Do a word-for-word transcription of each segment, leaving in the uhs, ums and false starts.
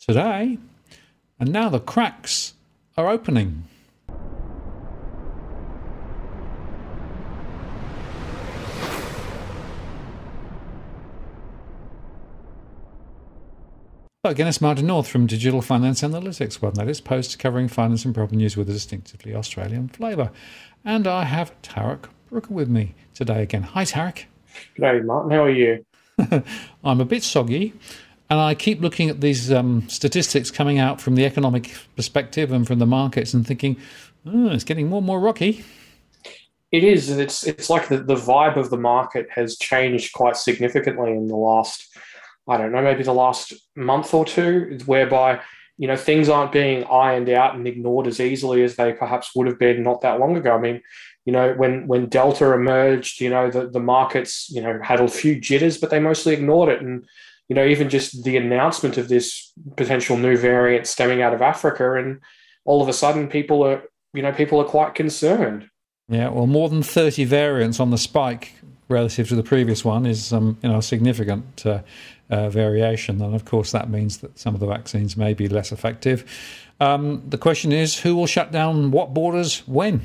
today, and now the cracks are opening. Hello again, it's Martin North from Digital Finance Analytics, World Notice Post covering finance and property news with a distinctively Australian flavour. And I have Tarek Brooker with me today again. Hi, Tarek. G'day, Martin. How are you? I'm a bit soggy, and I keep looking at these um, statistics coming out from the economic perspective and from the markets and thinking, oh, it's getting more and more rocky. It is, and it's it's like the, the vibe of the market has changed quite significantly in the last, I don't know, maybe the last month or two, whereby, you know, things aren't being ironed out and ignored as easily as they perhaps would have been not that long ago. I mean, you know, when when Delta emerged, you know, the, the markets, you know, had a few jitters, but they mostly ignored it. And, you know, even just the announcement of this potential new variant stemming out of Africa, and all of a sudden people are, you know, people are quite concerned. Yeah, well, more than thirty variants on the spike relative to the previous one is, um, you know, a significant uh, uh, variation. And, of course, that means that some of the vaccines may be less effective. Um, the question is, who will shut down what borders when?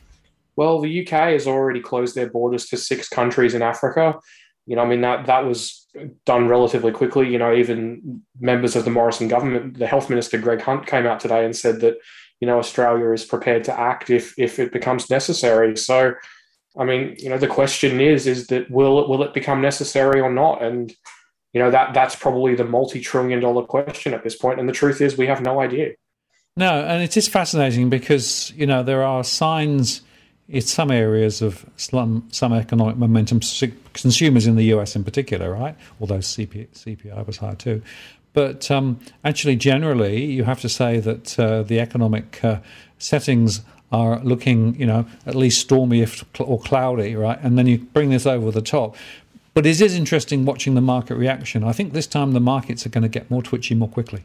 Well, the U K has already closed their borders to six countries in Africa. You know, I mean, that that was done relatively quickly. You know, even members of the Morrison government, the Health Minister, Greg Hunt, came out today and said that, you know, Australia is prepared to act if if it becomes necessary. So, I mean, you know, the question is, is that will it, will it become necessary or not? And, you know, that that's probably the multi-trillion dollar question at this point. And the truth is we have no idea. No, and it is fascinating because, you know, there are signs in some areas of some, some economic momentum, consumers in the U S in particular, right? Although C P, C P I was high too. But um, actually, generally, you have to say that uh, the economic uh, settings are looking, you know, at least stormy if, or cloudy, right? And then you bring this over the top. But it is interesting watching the market reaction. I think this time the markets are going to get more twitchy more quickly.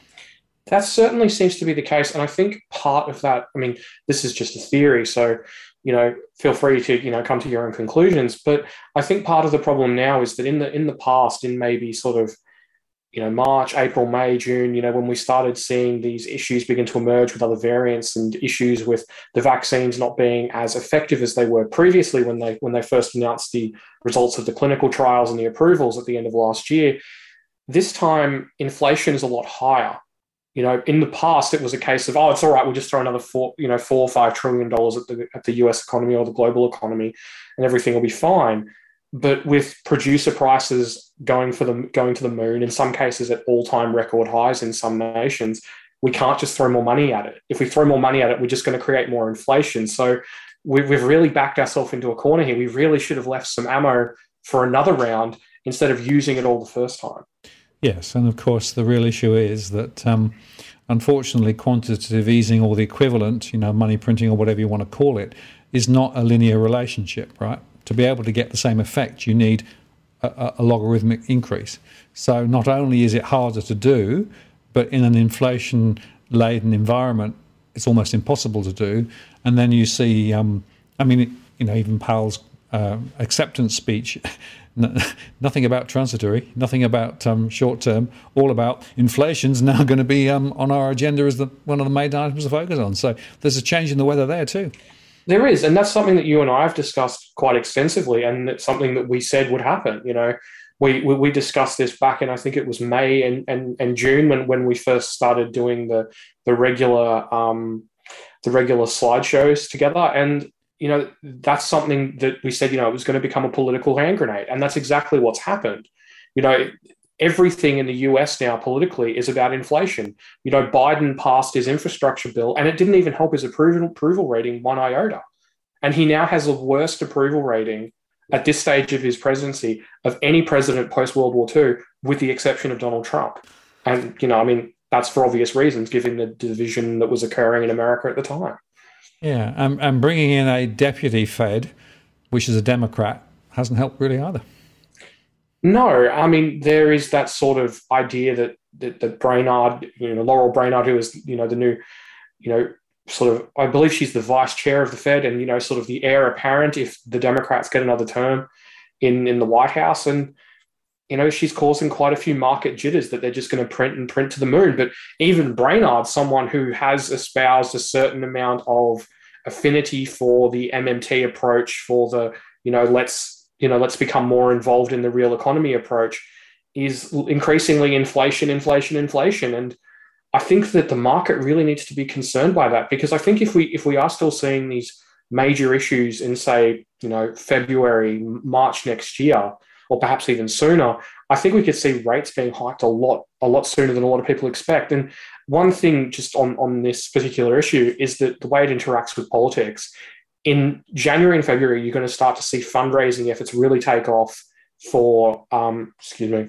That certainly seems to be the case. And I think part of that, I mean, this is just a theory, so, you know, feel free to, you know, come to your own conclusions. But I think part of the problem now is that in the in the past, in maybe sort of, you know, March, April, May, June, you know, when we started seeing these issues begin to emerge with other variants and issues with the vaccines not being as effective as they were previously when they when they first announced the results of the clinical trials and the approvals at the end of last year, this time inflation is a lot higher. You know, in the past, it was a case of, oh, it's all right, we'll just throw another four, you know, four or five trillion dollars at the at the U S economy or the global economy, and everything will be fine. But with producer prices going for the going to the moon, in some cases at all-time record highs in some nations, we can't just throw more money at it. If we throw more money at it, we're just going to create more inflation. So we've, we've really backed ourselves into a corner here. We really should have left some ammo for another round instead of using it all the first time. Yes, and of course the real issue is that um, unfortunately quantitative easing or the equivalent, you know, money printing or whatever you want to call it, is not a linear relationship, right? To be able to get the same effect, you need a, a logarithmic increase. So not only is it harder to do, but in an inflation-laden environment, it's almost impossible to do. And then you see, um, I mean, you know, even Powell's uh, acceptance speech, nothing about transitory, nothing about um, short-term, all about inflation's now going to be um, on our agenda as the, one of the main items to focus on. So there's a change in the weather there too. There is, and that's something that you and I have discussed quite extensively, and it's something that we said would happen. You know, we we, we discussed this back in, I think it was May and and, and June when, when we first started doing the the regular um, the regular slideshows together, and you know, that's something that we said, you know, it was going to become a political hand grenade. And that's exactly what's happened. You know, everything in the U S now politically is about inflation. You know, Biden passed his infrastructure bill and it didn't even help his approval, approval rating one iota. And he now has the worst approval rating at this stage of his presidency of any president post-World War Two, with the exception of Donald Trump. And, you know, I mean, that's for obvious reasons, given the division that was occurring in America at the time. Yeah, and, and bringing in a deputy Fed, which is a Democrat, hasn't helped really either. No, I mean, there is that sort of idea that that, that Brainard, you know, Laurel Brainard, who is, you know, the new, you know, sort of, I believe she's the vice chair of the Fed and, you know, sort of the heir apparent if the Democrats get another term in, in the White House. And, you know, she's causing quite a few market jitters that they're just going to print and print to the moon. But even Brainard, someone who has espoused a certain amount of affinity for the M M T approach, for the, you know, let's, you know, let's become more involved in the real economy approach, is increasingly inflation, inflation, inflation. And I think that the market really needs to be concerned by that, because I think if we if we are still seeing these major issues in, say, you know, February, March next year, or perhaps even sooner, I think we could see rates being hiked a lot, a lot sooner than a lot of people expect. And one thing just on, on this particular issue is that the way it interacts with politics, in January and February, you're going to start to see fundraising efforts really take off for, um, excuse me,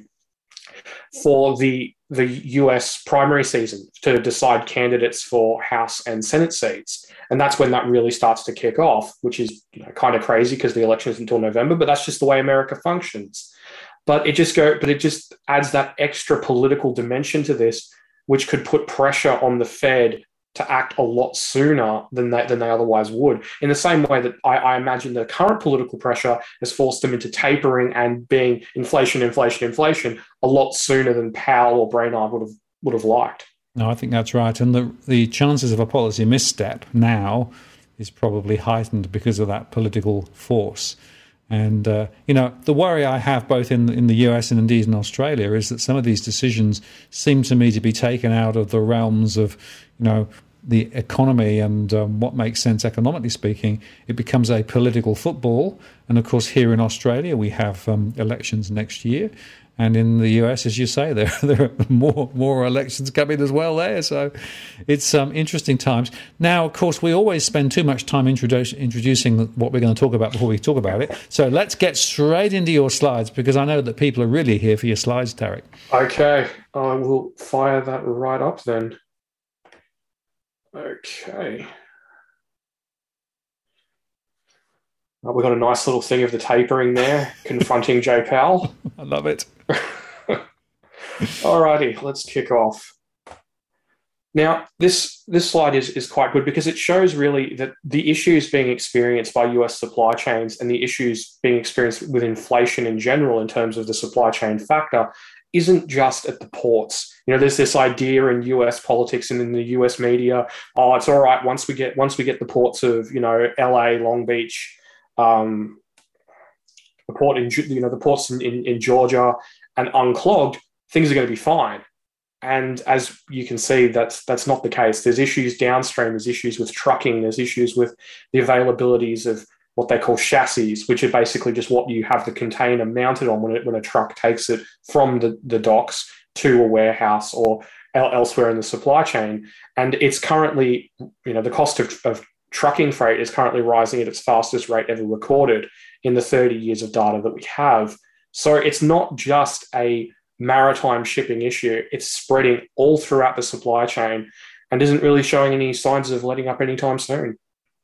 for the the U S primary season to decide candidates for House and Senate seats. And that's when that really starts to kick off, which is, you know, kind of crazy because the election is until November, but that's just the way America functions. But it just go, but it just adds that extra political dimension to this, which could put pressure on the Fed to act a lot sooner than they, than they otherwise would. In the same way that I, I imagine the current political pressure has forced them into tapering and being inflation, inflation, inflation a lot sooner than Powell or Brainard would have would have liked. No, I think that's right. And the the chances of a policy misstep now is probably heightened because of that political force. And, uh, you know, the worry I have both in, in the U S and indeed in Australia is that some of these decisions seem to me to be taken out of the realms of, you know, the economy and um, what makes sense economically speaking. It becomes a political football. And, of course, here in Australia, we have um, elections next year. And in the U S, as you say, there, there are more more elections coming as well there. So it's um, interesting times. Now, of course, we always spend too much time introduce, introducing what we're going to talk about before we talk about it. So let's get straight into your slides, because I know that people are really here for your slides, Tarek. Okay, I will fire that right up then. Okay. Uh, we've got a nice little thing of the tapering there, confronting Jay Powell. I love it. Alrighty, let's kick off. Now, this this slide is, is quite good because it shows really that the issues being experienced by U S supply chains and the issues being experienced with inflation in general in terms of the supply chain factor isn't just at the ports. You know, there's this idea in U S politics and in the U S media, oh, it's all right once we get once we get the ports of, you know, L A, Long Beach, um, the port in you know the ports in, in, in Georgia and unclogged, things are going to be fine. And as you can see, that's that's not the case. There's issues downstream. There's issues with trucking. There's issues with the availabilities of what they call chassis, which are basically just what you have the container mounted on when it, when a truck takes it from the, the docks to a warehouse or el- elsewhere in the supply chain. And it's currently, you know, the cost of, of trucking freight is currently rising at its fastest rate ever recorded in the thirty years of data that we have. So it's not just a maritime shipping issue. It's spreading all throughout the supply chain and isn't really showing any signs of letting up anytime soon.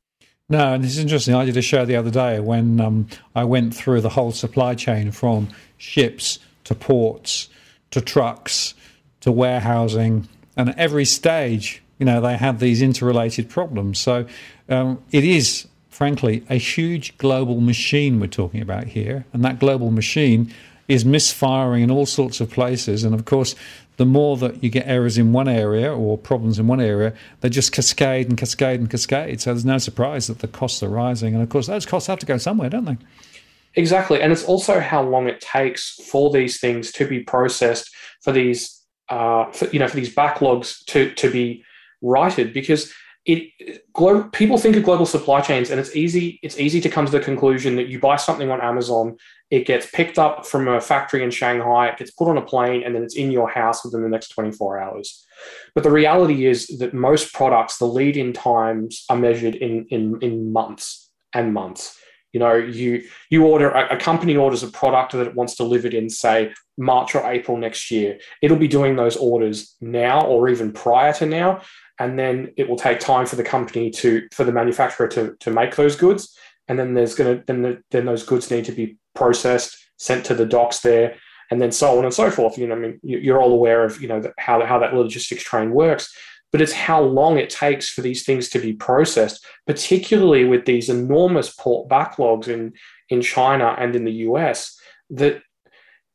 No, and it's interesting. I did a show the other day when um, I went through the whole supply chain from ships to ports to trucks to warehousing, and at every stage, you know, they have these interrelated problems. So um, it is, frankly, a huge global machine we're talking about here, and that global machine is misfiring in all sorts of places. And, of course, the more that you get errors in one area or problems in one area, they just cascade and cascade and cascade. So there's no surprise that the costs are rising. And, of course, those costs have to go somewhere, don't they? Exactly. And it's also how long it takes for these things to be processed, for these, uh, for, you know, for these backlogs to, to be righted, because it global, people think of global supply chains, and it's easy it's easy to come to the conclusion that you buy something on Amazon, it gets picked up from a factory in Shanghai, it gets put on a plane, and then it's in your house within the next twenty-four hours. But the reality is that most products, the lead-in times are measured in in, in months and months. You know, you you order a, a company orders a product that it wants delivered in, say, March or April next year. It'll be doing those orders now or even prior to now. And then it will take time for the company to, for the manufacturer to, to make those goods. And then there's going to, then, the, then those goods need to be processed, sent to the docks there, and then so on and so forth. You know, I mean, you're all aware of, you know, how, how that logistics train works, but it's how long it takes for these things to be processed, particularly with these enormous port backlogs in, in China and in the U S, that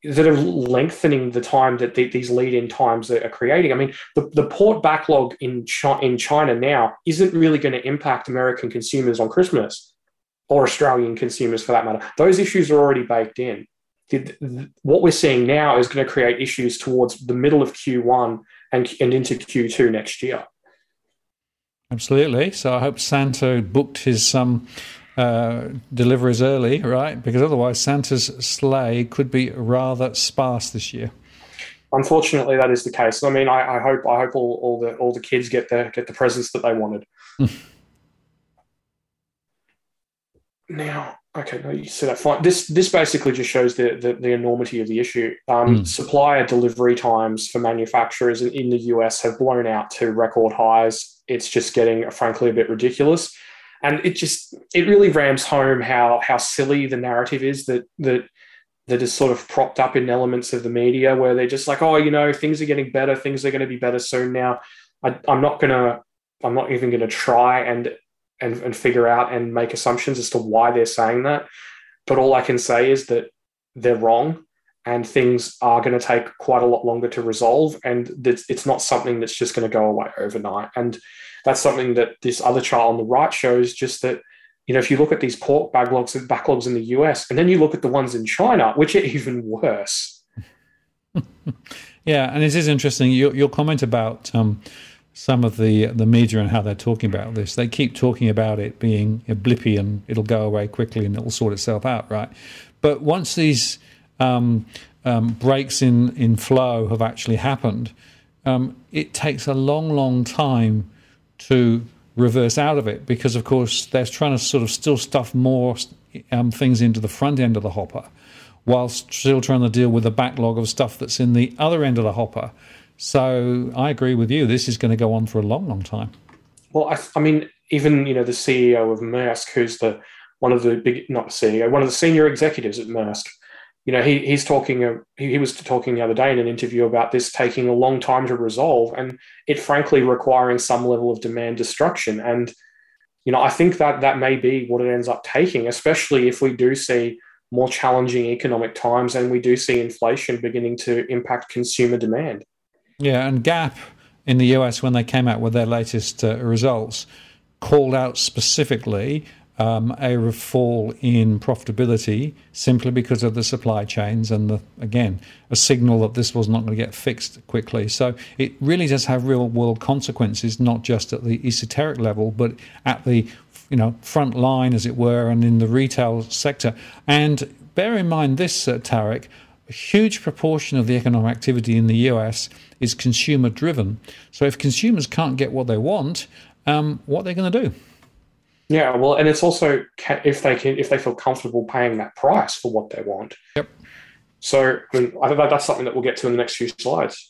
that are lengthening the time that the, these lead-in times are creating. I mean, the, the port backlog in China, in China now isn't really going to impact American consumers on Christmas, or Australian consumers for that matter. Those issues are already baked in. The, the, what we're seeing now is going to create issues towards the middle of Q one and, and into Q two next year. Absolutely. So I hope Santa booked his um, uh, deliveries early, right? Because otherwise Santa's sleigh could be rather sparse this year. Unfortunately, that is the case. I mean, I, I hope I hope all, all the all the kids get the get the presents that they wanted. Now, okay, no, you said that fine. This this basically just shows the the, the enormity of the issue. Um, mm. Supplier delivery times for manufacturers in, in the U S have blown out to record highs. It's just getting, frankly, a bit ridiculous, and it just it really rams home how how silly the narrative is that that that is sort of propped up in elements of the media where they're just like, oh, you know, things are getting better, things are going to be better soon. Now, I, I'm not gonna, I'm not even going to try and And, and figure out and make assumptions as to why they're saying that. But all I can say is that they're wrong and things are going to take quite a lot longer to resolve. And it's, it's not something that's just going to go away overnight. And that's something that this other chart on the right shows, just that, you know, if you look at these port backlogs, backlogs in the U S, and then you look at the ones in China, which are even worse. Yeah, and it is interesting. Your, your comment about um, some of the the media and how they're talking about this. They keep talking about it being a blippy and it'll go away quickly and it'll sort itself out, right? But once these um, um, breaks in, in flow have actually happened, um, it takes a long, long time to reverse out of it because, of course, they're trying to sort of still stuff more um, things into the front end of the hopper whilst still trying to deal with the backlog of stuff that's in the other end of the hopper. So I agree with you. This is going to go on for a long, long time. Well, I, I mean, even, you know, the C E O of Maersk, who's the one of the big, not the C E O, one of the senior executives at Maersk, you know, he he's talking, uh, he, he was talking the other day in an interview about this taking a long time to resolve and it frankly requiring some level of demand destruction. And, you know, I think that that may be what it ends up taking, especially if we do see more challenging economic times and we do see inflation beginning to impact consumer demand. Yeah, and Gap in the U S, when they came out with their latest uh, results, called out specifically um, a fall in profitability simply because of the supply chains and, the, again, a signal that this was not going to get fixed quickly. So it really does have real-world consequences, not just at the esoteric level, but at the you know front line, as it were, and in the retail sector. And bear in mind this, uh, Tarek, a huge proportion of the economic activity in the U S is consumer-driven. So if consumers can't get what they want, um, what are they going to do? Yeah, well, and it's also if they can, if they feel comfortable paying that price for what they want. Yep. So I mean, I think that's something that we'll get to in the next few slides.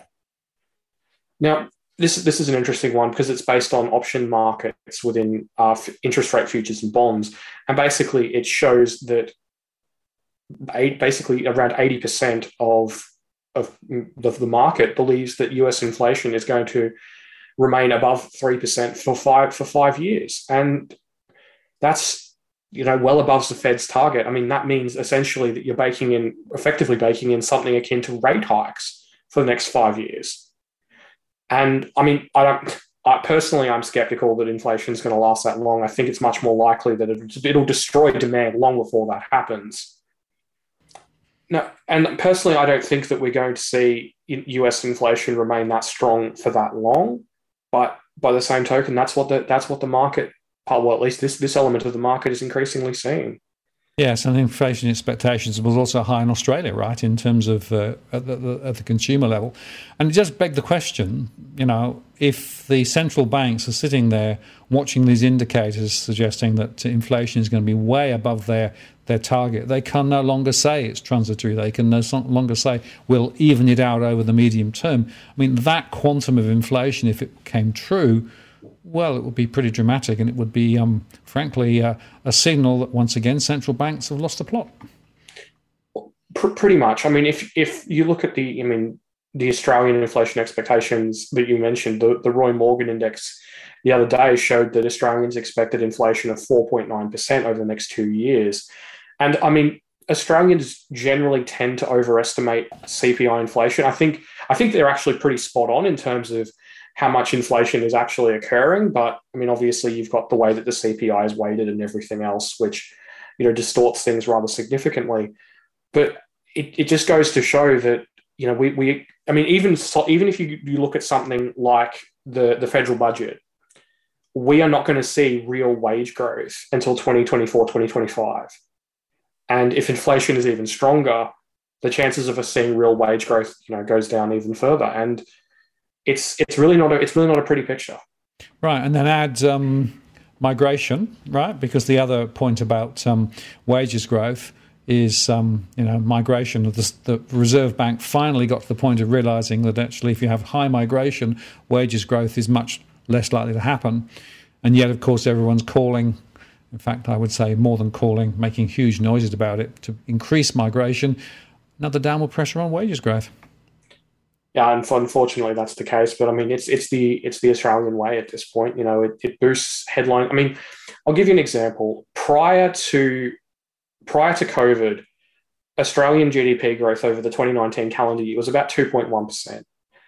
Now, this this is an interesting one because it's based on option markets within uh, interest rate futures and bonds, and basically it shows that eight, basically around eighty percent of of the market believes that U S inflation is going to remain above three percent for five for five years, and that's you know well above the Fed's target. I mean, that means essentially that you're baking in, effectively baking in something akin to rate hikes for the next five years. And I mean, I don't. I personally, I'm skeptical that inflation is going to last that long. I think it's much more likely that it, it'll destroy demand long before that happens. No, and personally, I don't think that we're going to see U S inflation remain that strong for that long. But by the same token, that's what the that's what the market, well, at least this this element of the market is increasingly seeing. Yes, and inflation expectations was also high in Australia, right, in terms of uh, at, the, at the consumer level. And it just begged the question, you know, if the central banks are sitting there watching these indicators suggesting that inflation is going to be way above their, their target, they can no longer say it's transitory. They can no longer say we'll even it out over the medium term. I mean, that quantum of inflation, if it came true, well, it would be pretty dramatic, and it would be, um, frankly, uh, a signal that, once again, central banks have lost the plot. P- pretty much. I mean, if if you look at the, I mean, the Australian inflation expectations that you mentioned, the, the Roy Morgan Index the other day showed that Australians expected inflation of four point nine percent over the next two years. And, I mean, Australians generally tend to overestimate C P I inflation. I think I think they're actually pretty spot on in terms of how much inflation is actually occurring. But I mean, obviously, you've got the way that the C P I is weighted and everything else, which, you know, distorts things rather significantly. But it, it just goes to show that, you know, we, we I mean, even even if you, you look at something like the, the federal budget, we are not going to see real wage growth until twenty twenty-four, twenty twenty-five. And if inflation is even stronger, the chances of us seeing real wage growth, you know, goes down even further. And it's it's really not a, it's really not a pretty picture. Right, and then add um, migration, right? Because the other point about um, wages growth is, um, you know, migration. The, the Reserve Bank finally got to the point of realising that actually if you have high migration, wages growth is much less likely to happen. And yet, of course, everyone's calling, in fact, I would say more than calling, making huge noises about it to increase migration, another downward pressure on wages growth. Yeah, and unfortunately that's the case. But I mean, it's it's the it's the Australian way at this point. You know, it, it boosts headline. I mean, I'll give you an example. Prior to prior to COVID, Australian G D P growth over the twenty nineteen calendar year was about two point one percent.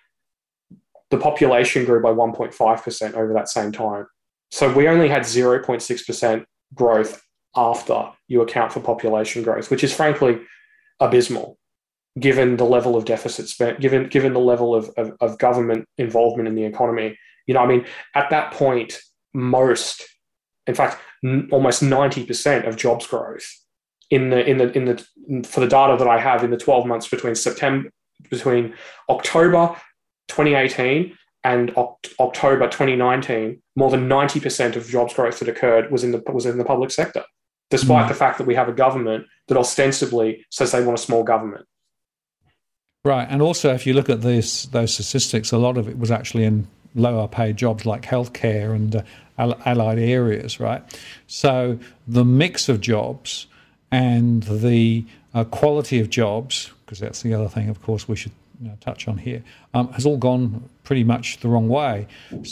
The population grew by one point five percent over that same time. So we only had zero point six percent growth after you account for population growth, which is frankly abysmal, given the level of deficit spent, given given the level of, of, of government involvement in the economy. You know, I mean, at that point, most, in fact, n- almost ninety percent of jobs growth in the in the in the for the data that I have in the twelve months between September between October twenty eighteen and Oct- October twenty nineteen, more than ninety percent of jobs growth that occurred was in the was in the public sector, despite mm. the fact that we have a government that ostensibly says they want a small government. Right, and also if you look at this, those statistics, a lot of it was actually in lower paid jobs like healthcare and uh, allied areas, right? So the mix of jobs and the uh, quality of jobs, because that's the other thing, of course, we should you know, touch on here, um, has all gone pretty much the wrong way.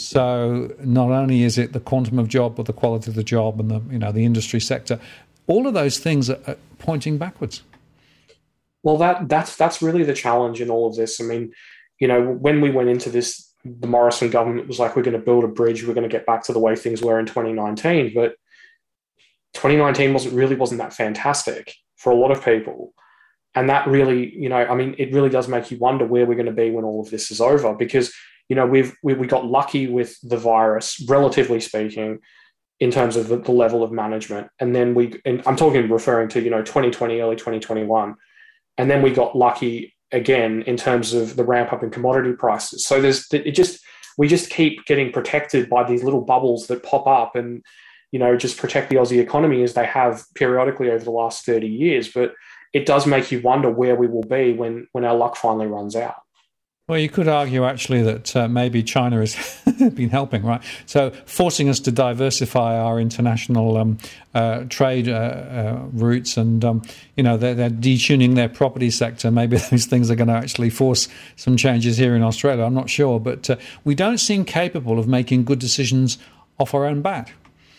So not only is it the quantum of job, but the quality of the job and the you know the industry sector, all of those things are, are pointing backwards. Well, that that's that's really the challenge in all of this. I mean, you know, when we went into this, the Morrison government was like, we're going to build a bridge, we're going to get back to the way things were in twenty nineteen. But twenty nineteen wasn't really wasn't that fantastic for a lot of people. And that really, you know, I mean, it really does make you wonder where we're going to be when all of this is over, because, you know, we've we, we got lucky with the virus, relatively speaking, in terms of the, the level of management. And then we, and I'm talking referring to, you know, twenty twenty, early twenty twenty-one. And then we got lucky again in terms of the ramp up in commodity prices. So there's it just we just keep getting protected by these little bubbles that pop up and, you know, just protect the Aussie economy as they have periodically over the last thirty years. But it does make you wonder where we will be when, when our luck finally runs out. Well, you could argue actually that uh, maybe China has been helping, right? So forcing us to diversify our international um, uh, trade uh, uh, routes and, um, you know, they're, they're detuning their property sector. Maybe those things are going to actually force some changes here in Australia. I'm not sure. But uh, we don't seem capable of making good decisions off our own bat.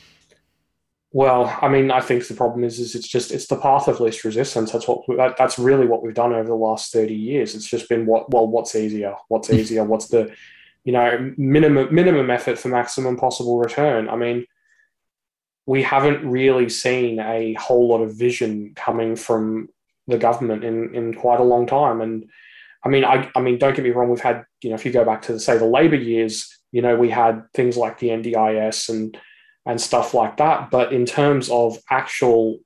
Well, I mean, I think the problem is, is it's just it's the path of least resistance. That's what that, that's really what we've done over the last thirty years. It's just been what well, what's easier, what's easier, what's the, you know, minimum minimum effort for maximum possible return. I mean, we haven't really seen a whole lot of vision coming from the government in in quite a long time. And I mean, I I mean, don't get me wrong. We've had, you know, if you go back to say the Labor years, you know, we had things like the N D I S and. and stuff like that. But in terms of actual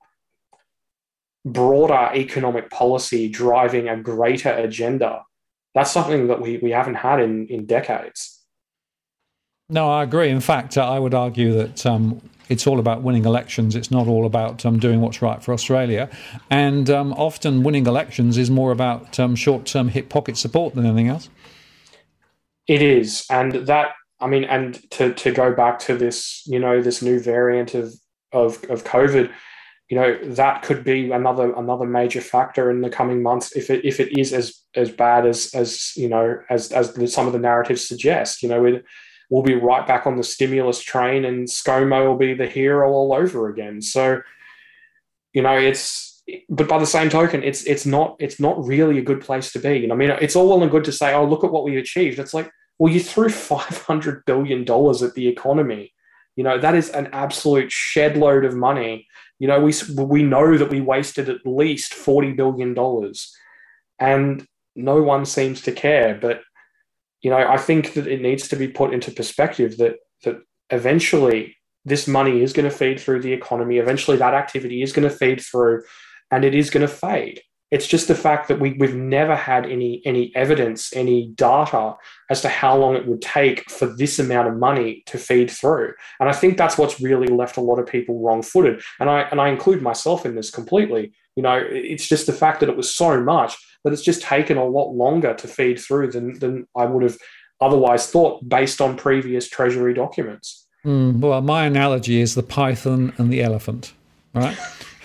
broader economic policy driving a greater agenda, that's something that we, we haven't had in, in decades. No, I agree. In fact, uh, I would argue that um, it's all about winning elections. It's not all about um, doing what's right for Australia. And um, often winning elections is more about um, short-term hip pocket support than anything else. It is. And that, I mean, and to, to go back to this, you know, this new variant of, of of COVID, you know, that could be another another major factor in the coming months if it if it is as as bad as as you know as as the, some of the narratives suggest. You know, it, we'll be right back on the stimulus train, and ScoMo will be the hero all over again. So, you know, it's but by the same token, it's it's not it's not really a good place to be. And I mean, it's all well and good to say, "Oh, look at what we achieved." It's like, well, you threw five hundred billion dollars at the economy. You know, that is an absolute shed load of money. You know, we we know that we wasted at least forty billion dollars, and no one seems to care. But you know, I think that it needs to be put into perspective that that eventually this money is going to feed through the economy. Eventually, that activity is going to feed through, and it is going to fade. It's just the fact that we, we've never had any, any evidence, any data as to how long it would take for this amount of money to feed through. And I think that's what's really left a lot of people wrong-footed. And I, and I include myself in this completely. You know, it's just the fact that it was so much that it's just taken a lot longer to feed through than, than I would have otherwise thought based on previous Treasury documents. Mm, well, my analogy is the python and the elephant, right?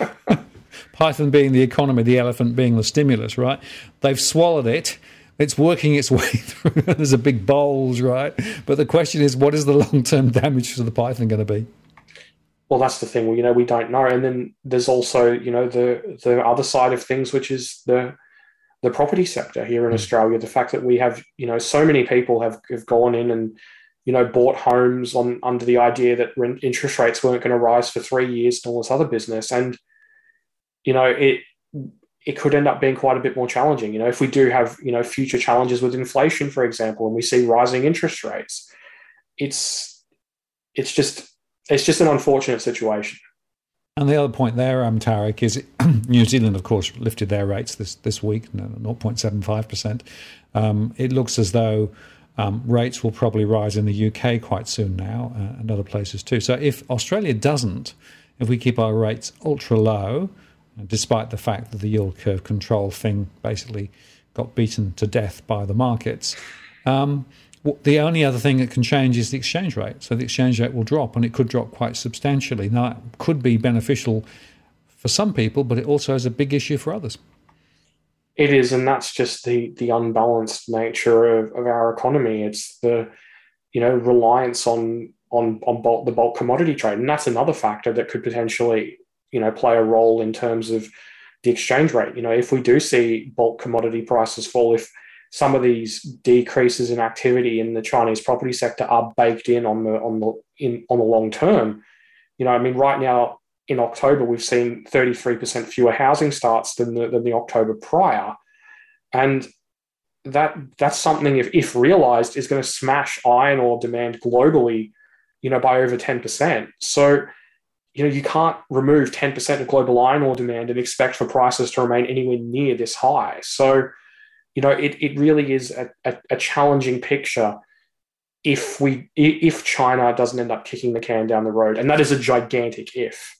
Python being the economy, the elephant being the stimulus, right? They've swallowed it. It's working its way through. There's a big bulge, right? But the question is, what is the long-term damage to the python going to be? Well, that's the thing. Well, you know, we don't know. And then there's also, you know, the the other side of things, which is the the property sector here in mm. Australia. The fact that we have, you know, so many people have, have gone in and, you know, bought homes on under the idea that rent, interest rates weren't going to rise for three years and all this other business. And you know, it it could end up being quite a bit more challenging. You know, if we do have, you know, future challenges with inflation, for example, and we see rising interest rates, it's it's just it's just an unfortunate situation. And the other point there, um, Tarek, is New Zealand, of course, lifted their rates this this week, zero point seven five percent. Um, it looks as though um, rates will probably rise in the U K quite soon now, uh, and other places too. So if Australia doesn't, if we keep our rates ultra low, despite the fact that the yield curve control thing basically got beaten to death by the markets, um, the only other thing that can change is the exchange rate. So the exchange rate will drop, and it could drop quite substantially. Now, it could be beneficial for some people, but it also is a big issue for others. It is, and that's just the the unbalanced nature of, of our economy. It's the, you know, reliance on on on bulk, the bulk commodity trade, and that's another factor that could potentially, you know, play a role in terms of the exchange rate. You know, if we do see bulk commodity prices fall, if some of these decreases in activity in the Chinese property sector are baked in on the on the in on the long term, you know, I mean, right now in October we've seen thirty-three percent fewer housing starts than the than the October prior, and that that's something, if if realised, is going to smash iron ore demand globally, you know, by over ten percent. So, you know, you can't remove ten percent of global iron ore demand and expect for prices to remain anywhere near this high. So, you know, it, it really is a, a, a challenging picture if we if China doesn't end up kicking the can down the road. And that is a gigantic if.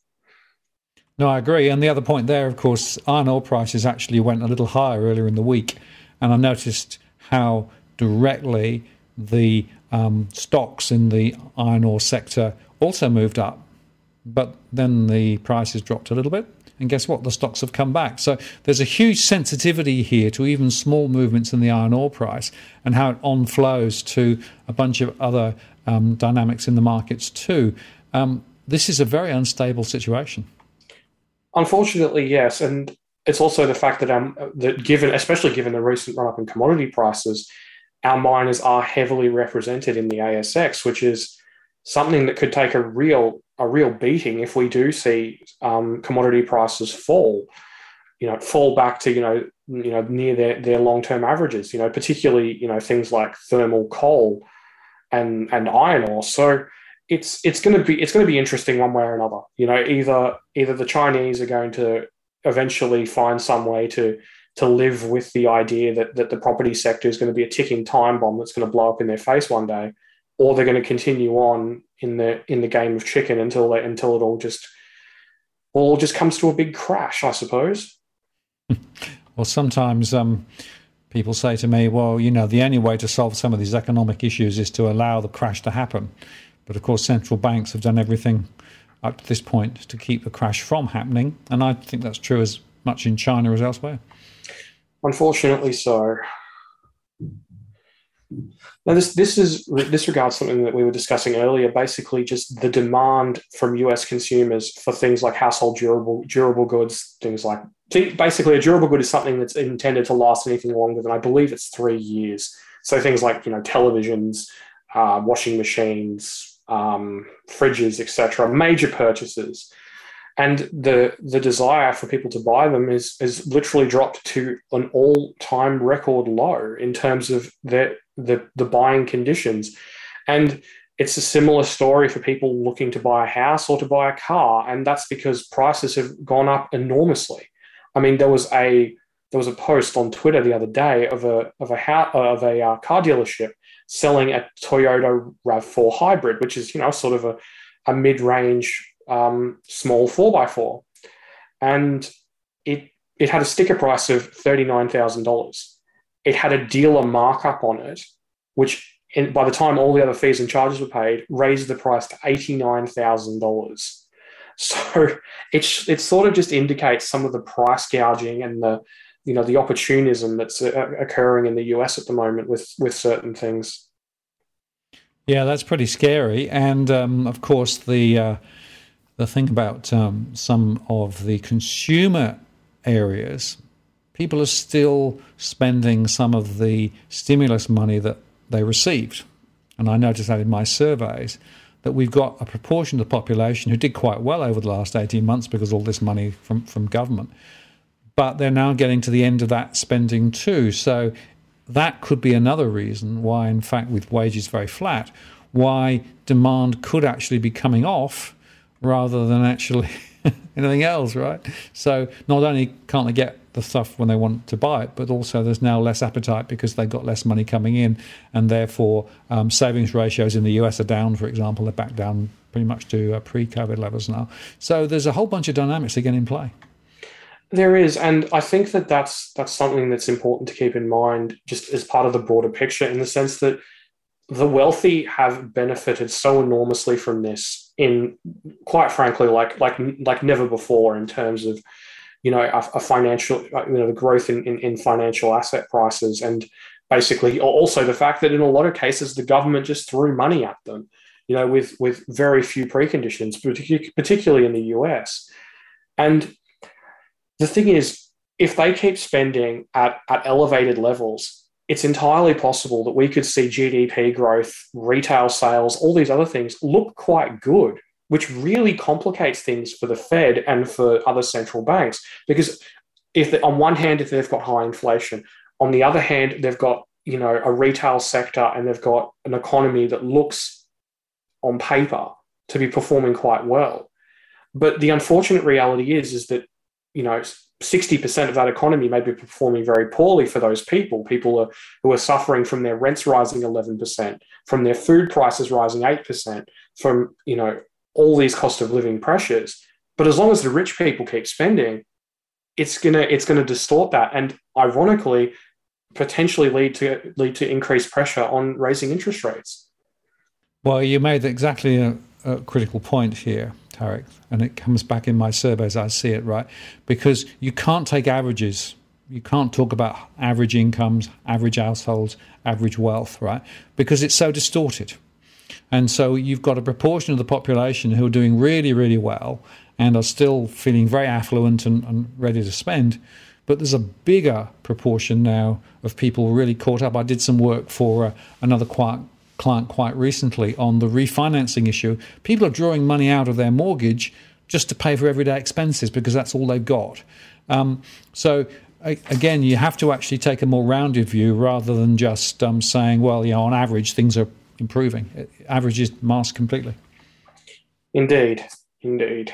No, I agree. And the other point there, of course, iron ore prices actually went a little higher earlier in the week. And I noticed how directly the um, stocks in the iron ore sector also moved up. But then the prices dropped a little bit. And guess what? The stocks have come back. So there's a huge sensitivity here to even small movements in the iron ore price and how it on-flows to a bunch of other um, dynamics in the markets too. Um, this is a very unstable situation. Unfortunately, yes. And it's also the fact that, um, that given, especially given the recent run-up in commodity prices, our miners are heavily represented in the A S X, which is something that could take a real a real beating if we do see um, commodity prices fall, you know, fall back to, you know, you know, near their, their long-term averages, you know, particularly, you know, things like thermal coal and, and iron ore. So it's, it's going to be, it's going to be interesting one way or another. You know, either, either the Chinese are going to eventually find some way to, to live with the idea that, that the property sector is going to be a ticking time bomb that's going to blow up in their face one day, or they're going to continue on in the in the game of chicken until they, until it all just all just comes to a big crash, I suppose. Well, sometimes um, people say to me, well, you know, the only way to solve some of these economic issues is to allow the crash to happen. But of course, central banks have done everything up to this point to keep the crash from happening. And I think that's true as much in China as elsewhere. Unfortunately so. Now, this this is this regards something that we were discussing earlier. Basically, just the demand from U S consumers for things like household durable durable goods, things like basically a durable good is something that's intended to last anything longer than I believe it's three years. So things like you know televisions, uh, washing machines, um, fridges, et cetera. Major purchases. And the the desire for people to buy them is is literally dropped to an all time record low in terms of the, the the buying conditions, and it's a similar story for people looking to buy a house or to buy a car, and that's because prices have gone up enormously. I mean, there was a there was a post on Twitter the other day of a of a house, of a uh, car dealership selling a Toyota RAV four hybrid, which is you know sort of a a mid range. Um, small four by four, and it it had a sticker price of thirty-nine thousand dollars. It had a dealer markup on it, which in, by the time all the other fees and charges were paid, raised the price to eighty-nine thousand dollars. So it, it sort of just indicates some of the price gouging and the you know the opportunism that's uh, occurring in the U S at the moment with with certain things. Yeah, that's pretty scary, and um, of course the. Uh, The thing about um, some of the consumer areas, people are still spending some of the stimulus money that they received. And I noticed that in my surveys, that we've got a proportion of the population who did quite well over the last eighteen months because of all this money from, from government. But they're now getting to the end of that spending too. So that could be another reason why, in fact, with wages very flat, why demand could actually be coming off rather than actually anything else, right? So not only can't they get the stuff when they want to buy it, but also there's now less appetite because they've got less money coming in, and therefore um, savings ratios in the U S are down, for example. They're back down pretty much to uh, pre-COVID levels now. So there's a whole bunch of dynamics again in play. There is, and I think that that's, that's something that's important to keep in mind just as part of the broader picture, in the sense that the wealthy have benefited so enormously from this in, quite frankly, like like like never before in terms of, you know, a, a financial, you know, the growth in, in, in financial asset prices, and basically also the fact that in a lot of cases the government just threw money at them, you know, with with very few preconditions, particularly in the U S. And the thing is, if they keep spending at, at elevated levels, it's entirely possible that we could see G D P growth, retail sales, all these other things look quite good, which really complicates things for the Fed and for other central banks. Because if they, on one hand, if they've got high inflation, on the other hand, they've got you know a retail sector and they've got an economy that looks on paper to be performing quite well. But the unfortunate reality is, is that you know. sixty percent of that economy may be performing very poorly for those people. People are, who are suffering from their rents rising eleven percent, from their food prices rising eight percent, from, you know, all these cost of living pressures. But as long as the rich people keep spending, it's gonna it's gonna distort that, and ironically, potentially lead to lead to increased pressure on raising interest rates. Well, you made exactly a, a critical point here, Tarek, and it comes back in my surveys. I see it, right? Because you can't take averages. You can't talk about average incomes, average households, average wealth, right? Because it's so distorted. And so you've got a proportion of the population who are doing really, really well and are still feeling very affluent and, and ready to spend. But there's a bigger proportion now of people really caught up. I did some work for uh, another client, client quite recently on the refinancing issue. People are drawing money out of their mortgage just to pay for everyday expenses because that's all they've got. Um, so again, you have to actually take a more rounded view rather than just um, saying, well, you know, on average, things are improving. Averages mask completely. Indeed, indeed.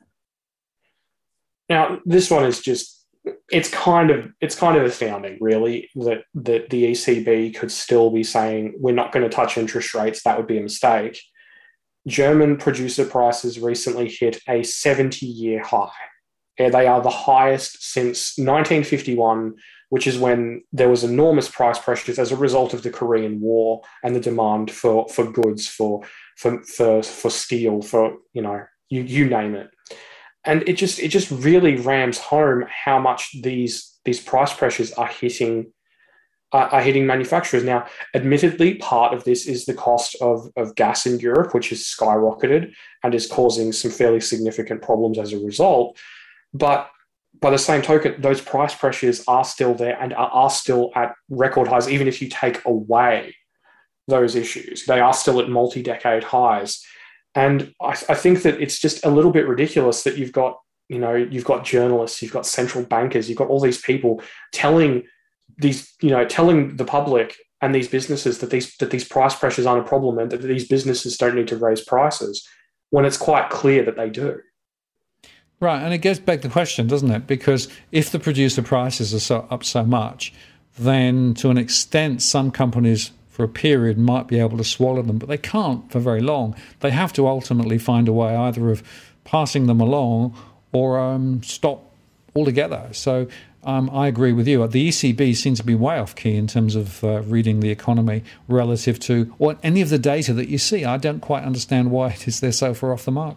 Now, this one is just, it's kind of it's kind of astounding, really, that, that the E C B could still be saying, we're not going to touch interest rates. That would be a mistake. German producer prices recently hit a seventy-year high. They are the highest since nineteen fifty-one, which is when there was enormous price pressures as a result of the Korean War and the demand for, for goods, for, for for for steel, for, you know, you you name it. And it just it just really rams home how much these these price pressures are hitting are, are hitting manufacturers. Now, admittedly, part of this is the cost of, of gas in Europe, which has skyrocketed and is causing some fairly significant problems as a result. But by the same token, those price pressures are still there and are, are still at record highs, even if you take away those issues. They are still at multi-decade highs. And I, I think that it's just a little bit ridiculous that you've got, you know, you've got journalists, you've got central bankers, you've got all these people telling these, you know, telling the public and these businesses that these that these price pressures aren't a problem and that these businesses don't need to raise prices when it's quite clear that they do. Right, and it gets back to the question, doesn't it? Because if the producer prices are so, up so much, then to an extent some companies for a period might be able to swallow them, but they can't for very long. They have to ultimately find a way either of passing them along or um, stop altogether. So um, I agree with you. The E C B seems to be way off key in terms of uh, reading the economy relative to or any of the data that you see. I don't quite understand why it is they're so far off the mark.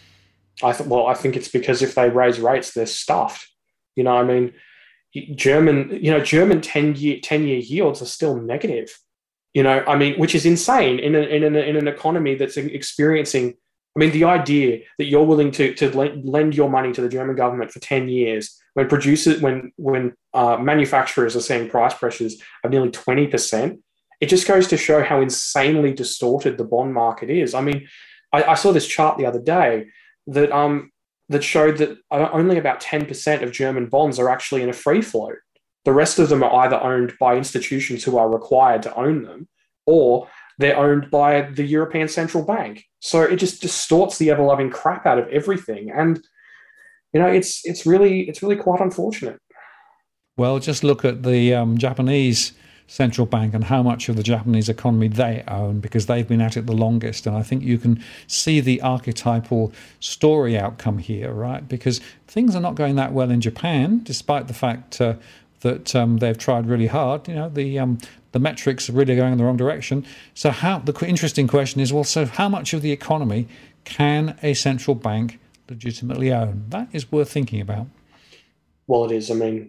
I th- well, I think it's because if they raise rates, they're stuffed. You know, I mean, German, you know, German ten-year ten-year yields are still negative. You know, I mean, which is insane in, a, in, an, in an economy that's experiencing. I mean, the idea that you're willing to to lend your money to the German government for ten years when producers, when when uh, manufacturers are seeing price pressures of nearly twenty percent, it just goes to show how insanely distorted the bond market is. I mean, I, I saw this chart the other day that um that showed that only about ten percent of German bonds are actually in a free float. The rest of them are either owned by institutions who are required to own them, or they're owned by the European Central Bank. So it just distorts the ever-loving crap out of everything. And, you know, it's it's really it's really quite unfortunate. Well, just look at the um, Japanese central bank and how much of the Japanese economy they own, because they've been at it the longest. And I think you can see the archetypal story outcome here, right? Because things are not going that well in Japan, despite the fact uh, that um, they've tried really hard. You know, the um, the metrics are really going in the wrong direction. So how the interesting question is, well, so how much of the economy can a central bank legitimately own? That is worth thinking about. Well, it is. I mean,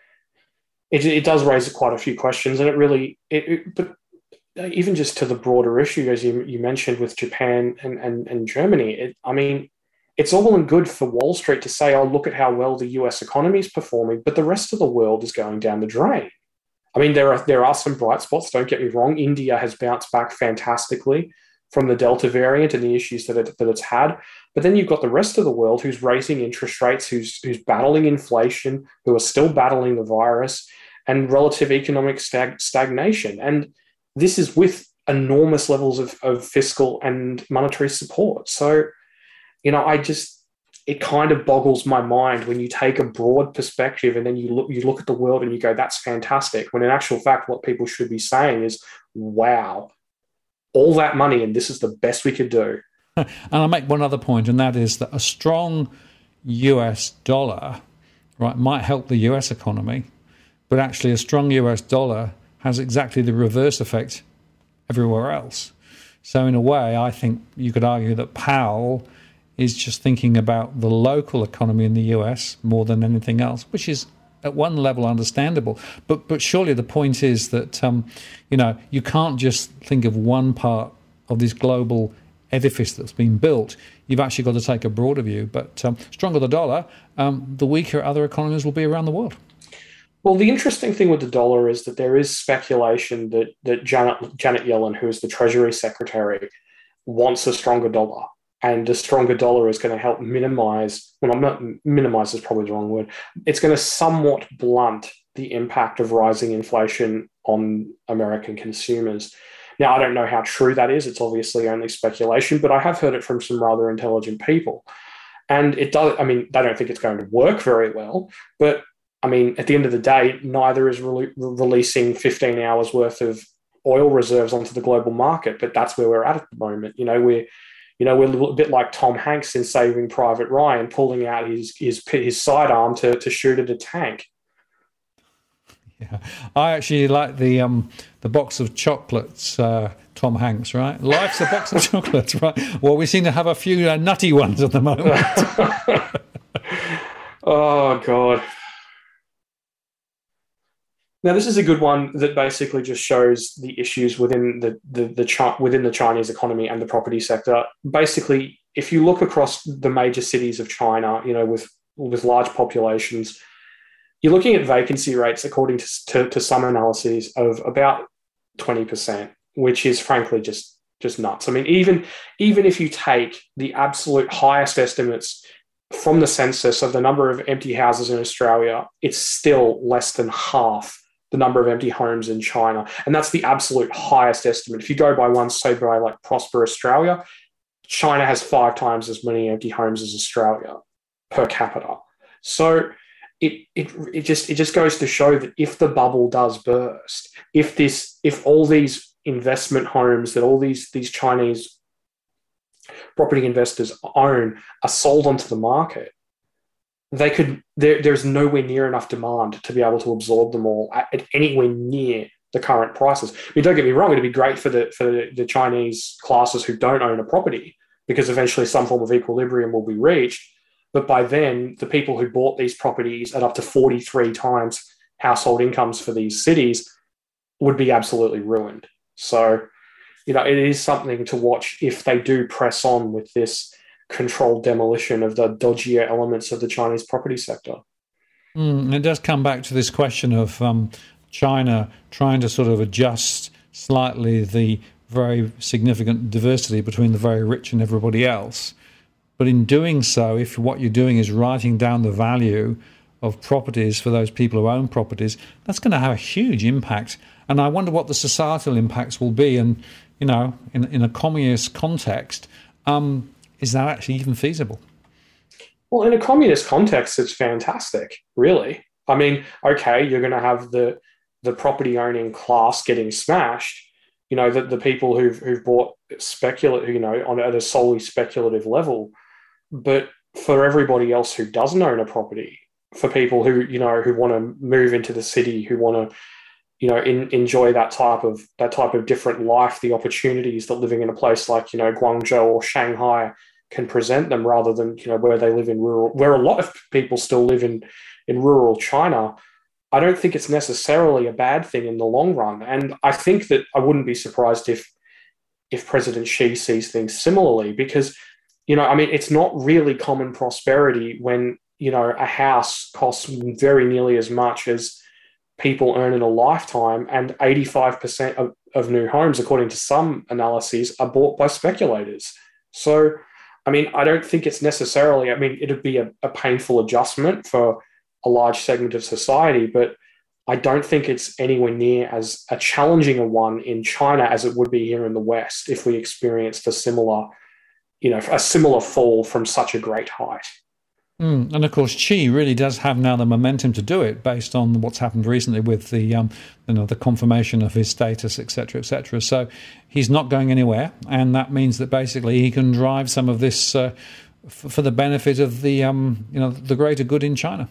It, it does raise quite a few questions, and it really, it, it, but even just to the broader issue, as you, you mentioned with Japan and, and, and Germany, it, I mean, it's all well and good for Wall Street to say, oh, look at how well the U S economy is performing, but the rest of the world is going down the drain. I mean, there are there are some bright spots, don't get me wrong. India has bounced back fantastically from the Delta variant and the issues that, it, that it's had. But then you've got the rest of the world who's raising interest rates, who's, who's battling inflation, who are still battling the virus, and relative economic stag- stagnation. And this is with enormous levels of, of fiscal and monetary support. So, you know, I just, it kind of boggles my mind when you take a broad perspective and then you look, you look at the world and you go, that's fantastic. When in actual fact, what people should be saying is, wow, all that money and this is the best we could do. And I'll make one other point, and that is that a strong U S dollar, right, might help the U S economy, but actually a strong U S dollar has exactly the reverse effect everywhere else. So in a way, I think you could argue that Powell is just thinking about the local economy in the U S more than anything else, which is at one level understandable. But but surely the point is that, um, you know, you can't just think of one part of this global edifice that's been built. You've actually got to take a broader view. But um, stronger the dollar, um, the weaker other economies will be around the world. Well, the interesting thing with the dollar is that there is speculation that that Janet, Janet Yellen, who is the Treasury Secretary, wants a stronger dollar. And a stronger dollar is going to help minimize, well, not minimize is probably the wrong word. It's going to somewhat blunt the impact of rising inflation on American consumers. Now, I don't know how true that is. It's obviously only speculation, but I have heard it from some rather intelligent people. And it does, I mean, they don't think it's going to work very well, but I mean, at the end of the day, neither is re- releasing fifteen hours worth of oil reserves onto the global market, but that's where we're at at the moment. You know, we're, you know, we're a little bit like Tom Hanks in Saving Private Ryan, pulling out his his, his sidearm to, to shoot at a tank. Yeah, I actually like the um, the box of chocolates, uh, Tom Hanks, right? Life's a box of chocolates, right? Well, we seem to have a few uh, nutty ones at the moment. Oh, God. Now, this is a good one that basically just shows the issues within the the, the Chi- within the Chinese economy and the property sector. Basically, if you look across the major cities of China, you know, with with large populations, you're looking at vacancy rates, according to to, to some analyses, of about twenty percent, which is frankly just just nuts. I mean, even even if you take the absolute highest estimates from the census of the number of empty houses in Australia, it's still less than half the number of empty homes in China. And that's the absolute highest estimate. If you go by one, say by like Prosper Australia, China has five times as many empty homes as Australia per capita. So it it it just it just goes to show that if the bubble does burst, if this if all these investment homes that all these these Chinese property investors own are sold onto the market, they could there, there's nowhere near enough demand to be able to absorb them all at, at anywhere near the current prices. I mean, don't get me wrong, it'd be great for the for the, the Chinese classes who don't own a property, because eventually some form of equilibrium will be reached. But by then, the people who bought these properties at up to forty-three times household incomes for these cities would be absolutely ruined. So, you know, it is something to watch if they do press on with this controlled demolition of the dodgier elements of the Chinese property sector. Mm, it does come back to this question of um, China trying to sort of adjust slightly the very significant diversity between the very rich and everybody else. But in doing so, if what you're doing is writing down the value of properties for those people who own properties, that's going to have a huge impact. And I wonder what the societal impacts will be. And, you know, in, in a communist context, um, is that actually even feasible? Well, in a communist context, it's fantastic, really. I mean, okay, you're going to have the the property owning class getting smashed. You know, the, the people who've who've bought speculative, you know, on at a solely speculative level. But for everybody else who doesn't own a property, for people who, you know, who want to move into the city, who want to, you know, in, enjoy that type of that type of different life, the opportunities that living in a place like, you know, Guangzhou or Shanghai can present them, rather than, you know, where they live in rural, where a lot of people still live in in rural China. I don't think it's necessarily a bad thing in the long run. And I think that I wouldn't be surprised if if President Xi sees things similarly, because, you know, I mean, it's not really common prosperity when, you know, a house costs very nearly as much as people earn in a lifetime, and eighty-five percent of, of new homes, according to some analyses, are bought by speculators. So, I mean, I don't think it's necessarily, I mean, it'd be a, a painful adjustment for a large segment of society, but I don't think it's anywhere near as a challenging a one in China as it would be here in the West if we experienced a similar, you know, a similar fall from such a great height. Mm, and of course, Xi really does have now the momentum to do it, based on what's happened recently with the, um, you know, the confirmation of his status, et cetera, et cetera. So he's not going anywhere, and that means that basically he can drive some of this uh, f- for the benefit of the, um, you know, the greater good in China.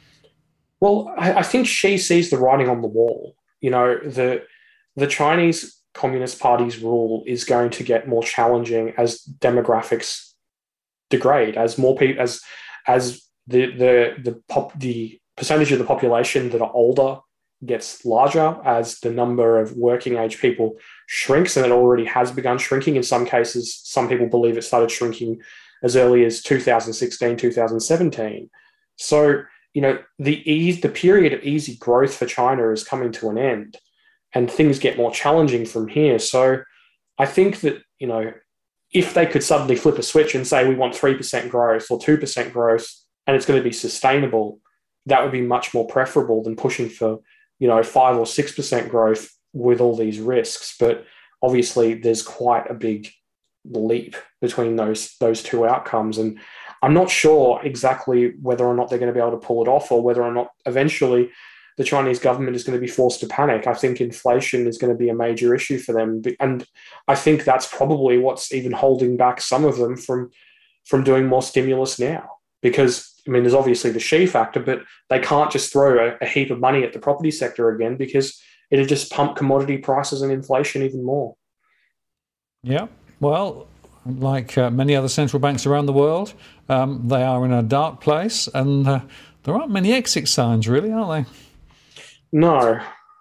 Well, I, I think Xi sees the writing on the wall. You know, the the Chinese Communist Party's rule is going to get more challenging as demographics degrade, as more people, as as the the the pop, the percentage of the population that are older gets larger, as the number of working age people shrinks, and it already has begun shrinking. In some cases, some people believe it started shrinking as early as two thousand sixteen, two thousand seventeen. So, you know, the ease, the period of easy growth for China is coming to an end, and things get more challenging from here. So I think that, you know, if they could suddenly flip a switch and say we want three percent growth or two percent growth, and it's going to be sustainable, that would be much more preferable than pushing for, you know, five or six percent growth with all these risks. But obviously there's quite a big leap between those those two outcomes. And I'm not sure exactly whether or not they're going to be able to pull it off, or whether or not eventually the Chinese government is going to be forced to panic. I think inflation is going to be a major issue for them. And I think that's probably what's even holding back some of them from, from doing more stimulus now. Because, I mean, there's obviously the Xi factor, but they can't just throw a, a heap of money at the property sector again, because it'll just pump commodity prices and inflation even more. Yeah, well, like uh, many other central banks around the world, um, they are in a dark place, and uh, there aren't many exit signs, really, are they? No,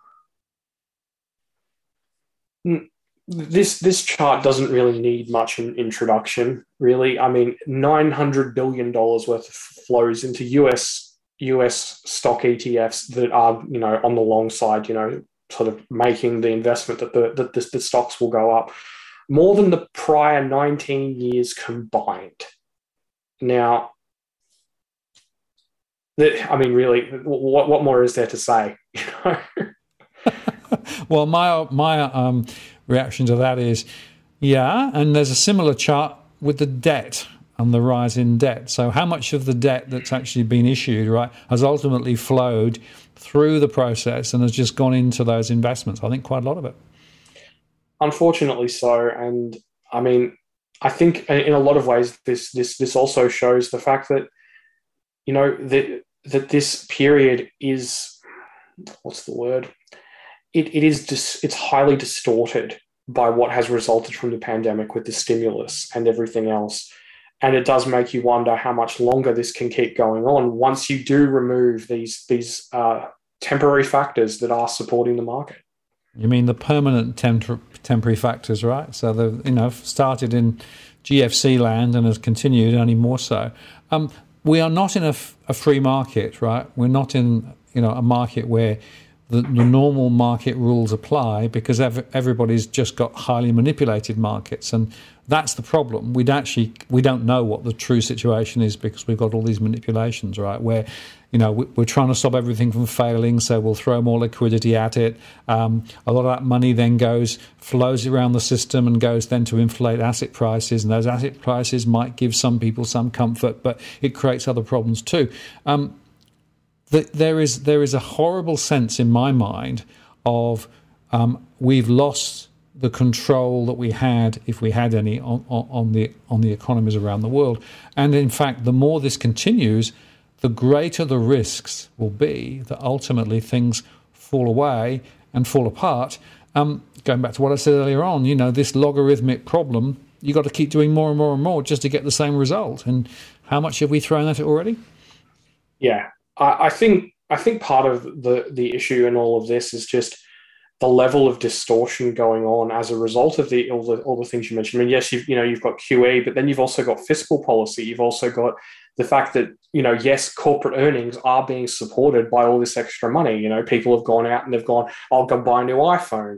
This this chart doesn't really need much in, introduction, really. I mean, nine hundred billion dollars worth of flows into U S U S stock E T Fs that are, you know, on the long side, you know, sort of making the investment that the that the, the stocks will go up more than the prior nineteen years combined. Now, the, I mean, really, what what more is there to say? You know? Well, my my um, reaction to that is, yeah, and there's a similar chart with the debt and the rise in debt. So how much of the debt that's actually been issued, right, has ultimately flowed through the process and has just gone into those investments? I think quite a lot of it. Unfortunately so. And I mean, I think in a lot of ways, this this this also shows the fact that, you know, that that this period is, what's the word? It, it is just, it's highly distorted by what has resulted from the pandemic with the stimulus and everything else. And it does make you wonder how much longer this can keep going on once you do remove these, these uh, temporary factors that are supporting the market. You mean the permanent temp- temporary factors, right? So they've, you know, started in G F C land and has continued only more so. Um, we are not in a, f- a free market, right? We're not in, you know, a market where The, the normal market rules apply, because ev- everybody's just got highly manipulated markets, and that's the problem. We'd actually we don't know what the true situation is because we've got all these manipulations, right? Where, you know, we, we're trying to stop everything from failing, so we'll throw more liquidity at it. Um, a lot of that money then goes flows around the system and goes then to inflate asset prices, and those asset prices might give some people some comfort, but it creates other problems too. Um, There is there is a horrible sense in my mind of um, we've lost the control that we had, if we had any, on, on the on the economies around the world. And in fact, the more this continues, the greater the risks will be that ultimately things fall away and fall apart. Um, going back to what I said earlier on, you know, this logarithmic problem, you got to keep doing more and more and more just to get the same result. And how much have we thrown at it already? Yeah. I think I think part of the, the issue in all of this is just the level of distortion going on as a result of the all the all the things you mentioned. I mean, yes, you've you know you've got Q E, but then you've also got fiscal policy. You've also got the fact that, you know, yes, corporate earnings are being supported by all this extra money. You know, people have gone out and they've gone, I'll go buy a new iPhone,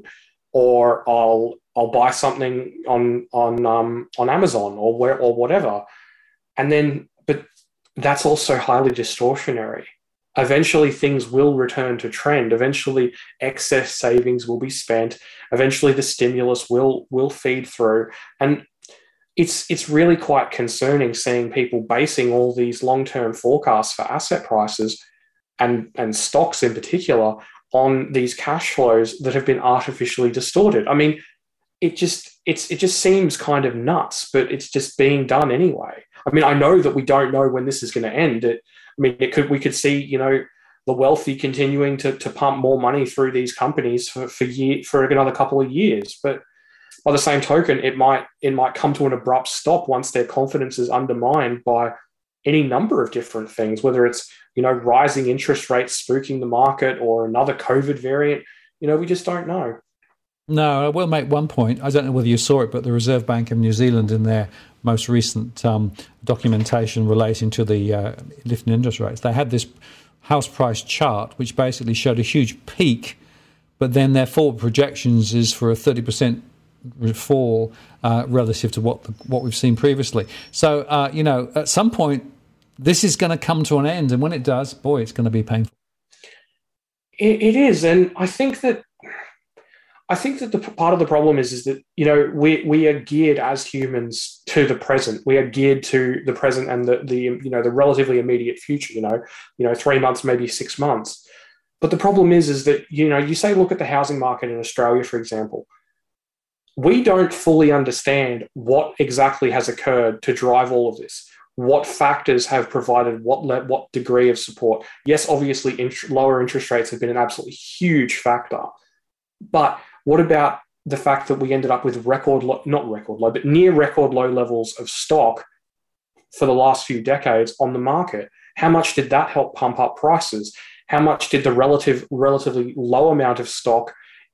or I'll I'll buy something on on um, on Amazon or where or whatever, and then but. That's also highly distortionary. Eventually, things will return to trend. Eventually, excess savings will be spent. Eventually, the stimulus will will feed through. And it's it's really quite concerning seeing people basing all these long-term forecasts for asset prices and, and stocks in particular on these cash flows that have been artificially distorted. I mean, it just it's it just seems kind of nuts, but it's just being done anyway. I mean, I know that we don't know when this is going to end. It, I mean, it could we could see, you know, the wealthy continuing to, to pump more money through these companies for for year, for another couple of years. But by the same token, it might it might come to an abrupt stop once their confidence is undermined by any number of different things, whether it's, you know, rising interest rates spooking the market or another COVID variant. You know, we just don't know. No, I will make one point. I don't know whether you saw it, but the Reserve Bank of New Zealand, in their most recent um, documentation relating to the uh, lifting interest rates, they had this house price chart which basically showed a huge peak, but then their forward projections is for a thirty percent fall uh, relative to what the, what we've seen previously. So, uh, you know, at some point, this is going to come to an end, and when it does, boy, it's going to be painful. It, it is, and I think that I think that the part of the problem is, is that, you know, we we are geared as humans to the present. We are geared to the present and the the you know the relatively immediate future. You know, you know, three months, maybe six months. But the problem is, is that, you know, you say look at the housing market in Australia, for example. We don't fully understand what exactly has occurred to drive all of this. What factors have provided what le- what degree of support? Yes, obviously, int- lower interest rates have been an absolutely huge factor, but what about the fact that we ended up with record, low, not record low, but near record low levels of stock for the last few decades on the market? How much did that help pump up prices? How much did the relative, relatively low amount of stock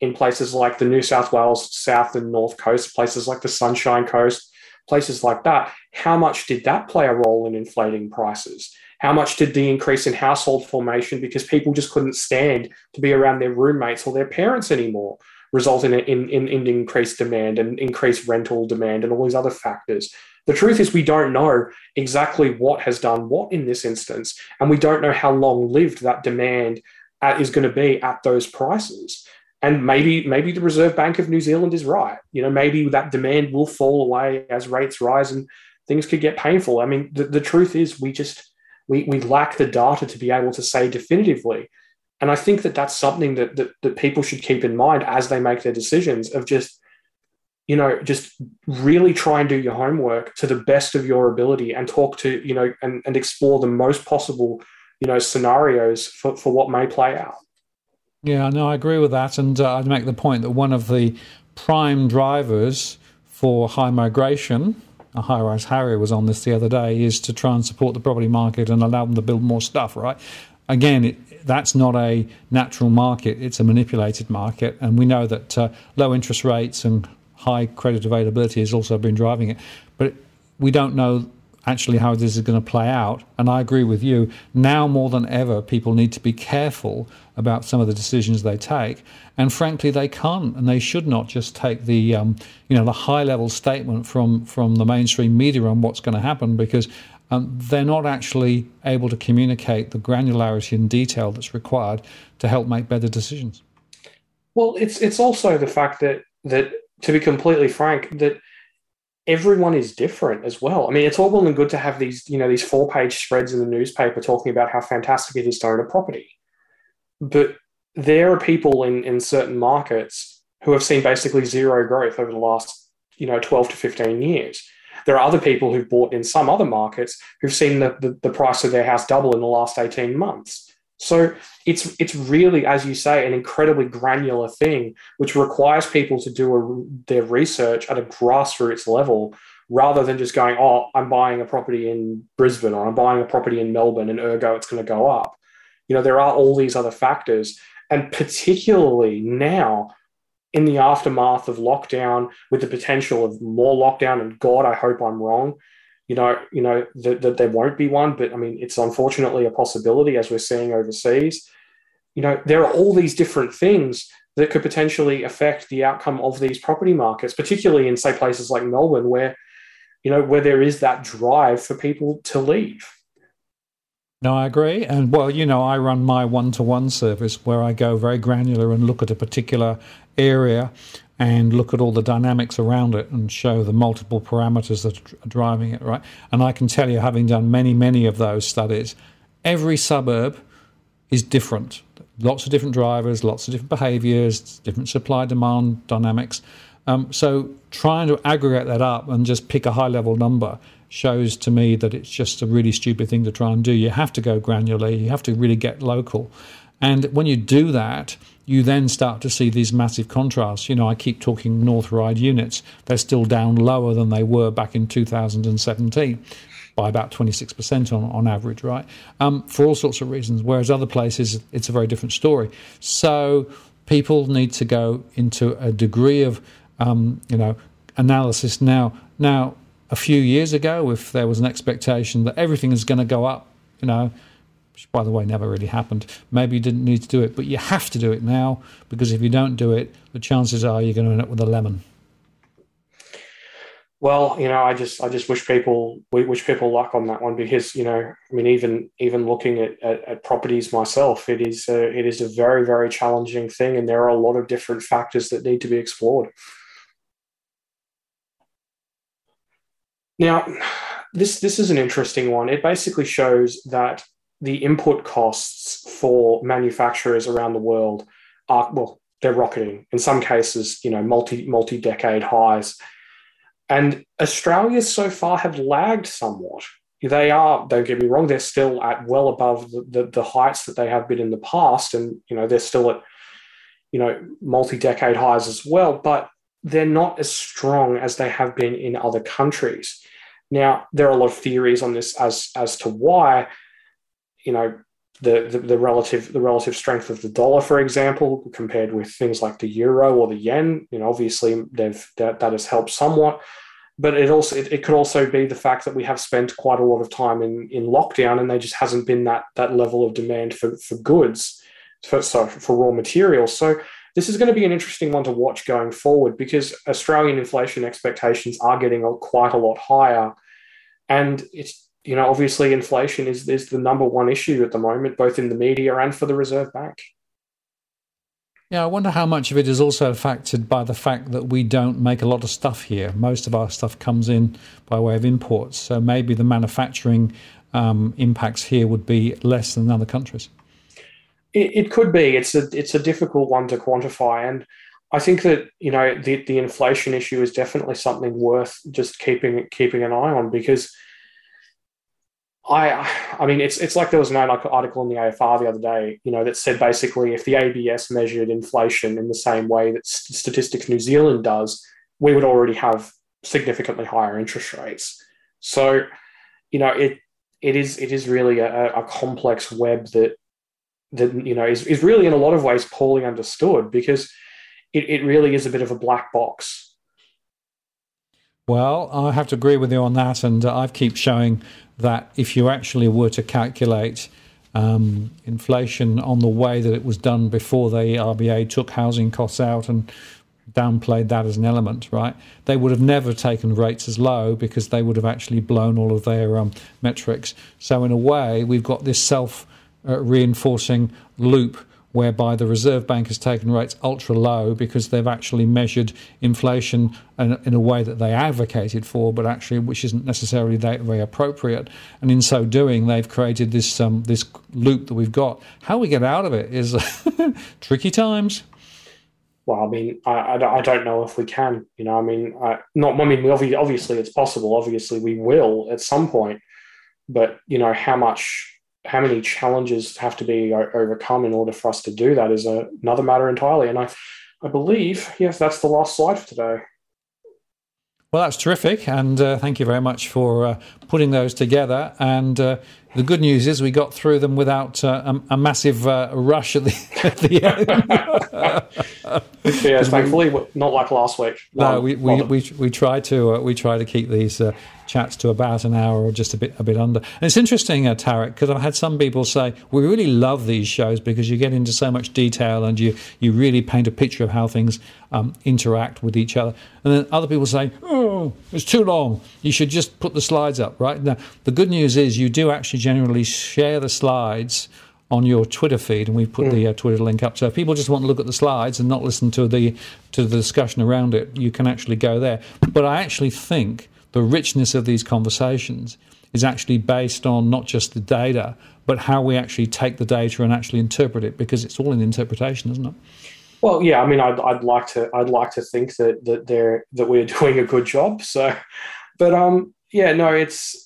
in places like the New South Wales South and North Coast, places like the Sunshine Coast, places like that, how much did that play a role in inflating prices? How much did the increase in household formation, because people just couldn't stand to be around their roommates or their parents anymore, result in, in, in, in increased demand and increased rental demand and all these other factors? The truth is we don't know exactly what has done what in this instance, and we don't know how long-lived that demand is going to be at those prices. And maybe maybe the Reserve Bank of New Zealand is right. You know, maybe that demand will fall away as rates rise and things could get painful. I mean, the, the truth is we just we, we lack the data to be able to say definitively. And I think that that's something that, that that people should keep in mind as they make their decisions, of just, you know, just really try and do your homework to the best of your ability and talk to, you know, and, and explore the most possible, you know, scenarios for, for what may play out. Yeah, no, I agree with that. And uh, I'd make the point that one of the prime drivers for high migration, a High-Rise Harrier was on this the other day, is to try and support the property market and allow them to build more stuff, right? Again, it, that's not a natural market. It's a manipulated market. And we know that uh, low interest rates and high credit availability has also been driving it. But we don't know actually how this is going to play out. And I agree with you. Now more than ever, people need to be careful about some of the decisions they take. And frankly, they can't and they should not just take the um, you know, the high-level statement from, from the mainstream media on what's going to happen, because um, they're not actually able to communicate the granularity and detail that's required to help make better decisions. Well, it's it's also the fact that that, to be completely frank, that everyone is different as well. I mean, it's all well and good to have these, you know, these four-page spreads in the newspaper talking about how fantastic it is to own a property. But there are people in, in certain markets who have seen basically zero growth over the last, you know, twelve to fifteen years. There are other people who've bought in some other markets who've seen the, the, the price of their house double in the last eighteen months. So it's it's really, as you say, an incredibly granular thing, which requires people to do a, their research at a grassroots level, rather than just going, oh, I'm buying a property in Brisbane or I'm buying a property in Melbourne and ergo it's going to go up. You know, there are all these other factors. And particularly now, in the aftermath of lockdown, with the potential of more lockdown, and God, I hope I'm wrong, you know, you know that, that there won't be one, but I mean, it's unfortunately a possibility, as we're seeing overseas. You know, there are all these different things that could potentially affect the outcome of these property markets, particularly in, say, places like Melbourne, where, you know, where there is that drive for people to leave. No, I agree. And, well, you know, I run my one-to-one service where I go very granular and look at a particular area and look at all the dynamics around it and show the multiple parameters that are driving it, right? And I can tell you, having done many, many of those studies, every suburb is different. Lots of different drivers, lots of different behaviours, different supply-demand dynamics. Um, so trying to aggregate that up and just pick a high-level number shows to me that it's just a really stupid thing to try and do. You have to go granular. You have to really get local. And when you do that, you then start to see these massive contrasts. You know, I keep talking North Ryde units. They're still down lower than they were back in two thousand seventeen by about twenty-six percent on, on average, right? Um, for all sorts of reasons, whereas other places, it's a very different story. So people need to go into a degree of, um, you know, analysis now. Now, a few years ago, if there was an expectation that everything is going to go up, you know, which, by the way, never really happened, maybe you didn't need to do it, but you have to do it now, because if you don't do it, the chances are you're going to end up with a lemon. Well, you know, I just I just wish people wish people luck on that one, because, you know, I mean, even even looking at, at, at properties myself, it is a, it is a very, very challenging thing, and there are a lot of different factors that need to be explored. Now, this this is an interesting one. It basically shows that the input costs for manufacturers around the world are, well, they're rocketing. In some cases, you know, multi multi-decade highs. And Australia so far have lagged somewhat. They are, don't get me wrong, they're still at well above the, the, the heights that they have been in the past. And, you know, they're still at, you know, multi-decade highs as well, but they're not as strong as they have been in other countries. Now, there are a lot of theories on this as, as to why. You know, the, the the relative the relative strength of the dollar, for example, compared with things like the euro or the yen. You know, obviously they've that, that has helped somewhat, but it also it, it could also be the fact that we have spent quite a lot of time in, in lockdown, and there just hasn't been that that level of demand for for goods, for so for raw materials. So this is going to be an interesting one to watch going forward, because Australian inflation expectations are getting a, quite a lot higher, and it's you know obviously inflation is is the number one issue at the moment, both in the media and for the Reserve Bank. Yeah, I wonder how much of it is also affected by the fact that we don't make a lot of stuff here. Most of our stuff comes in by way of imports, so maybe the manufacturing um, impacts here would be less than other countries. It, it could be. It's a it's a difficult one to quantify, and I think that you know the, the inflation issue is definitely something worth just keeping keeping an eye on, because I I mean it's it's like there was an article in the A F R the other day, you know, that said basically if the A B S measured inflation in the same way that Statistics New Zealand does, we would already have significantly higher interest rates. So you know it it is it is really a, a complex web that. that you know is, is really in a lot of ways poorly understood, because it, it really is a bit of a black box. Well, I have to agree with you on that, and uh, I keep showing that if you actually were to calculate um, inflation on the way that it was done before the R B A took housing costs out and downplayed that as an element, right? They would have never taken rates as low, because they would have actually blown all of their um, metrics. So in a way, we've got this self Uh, reinforcing loop whereby the Reserve Bank has taken rates ultra low because they've actually measured inflation in, in a way that they advocated for, but actually which isn't necessarily that very appropriate. And in so doing, they've created this um, this loop that we've got. How we get out of it is tricky times. Well, I mean, I, I don't know if we can. You know, I mean, I, not. I mean, we obviously, obviously it's possible. Obviously, we will at some point. But you know, how much. How many challenges have to be overcome in order for us to do that is a, another matter entirely. And I, I believe, yes, that's the last slide for today. Well, that's terrific, and uh, thank you very much for uh, putting those together. And uh, the good news is we got through them without uh, a, a massive uh, rush at the, at the end. Yeah, thankfully, we, not like last week. No, no we, we, we we try to uh, we try to keep these uh, chats to about an hour or just a bit a bit under. And it's interesting, uh, Tarek, because I've had some people say we really love these shows because you get into so much detail and you you really paint a picture of how things um, interact with each other. And then other people say, oh, it's too long. You should just put the slides up, right? Now, the good news is you do actually generally share the slides on your Twitter feed, and we've put mm. the uh, Twitter link up. So if people just want to look at the slides and not listen to the to the discussion around it, you can actually go there. But I actually think the richness of these conversations is actually based on not just the data, but how we actually take the data and actually interpret it, because it's all in interpretation, isn't it? Well, yeah. I mean, I'd, I'd like to I'd like to think that that they're that we're doing a good job. So, but um, yeah, no, it's.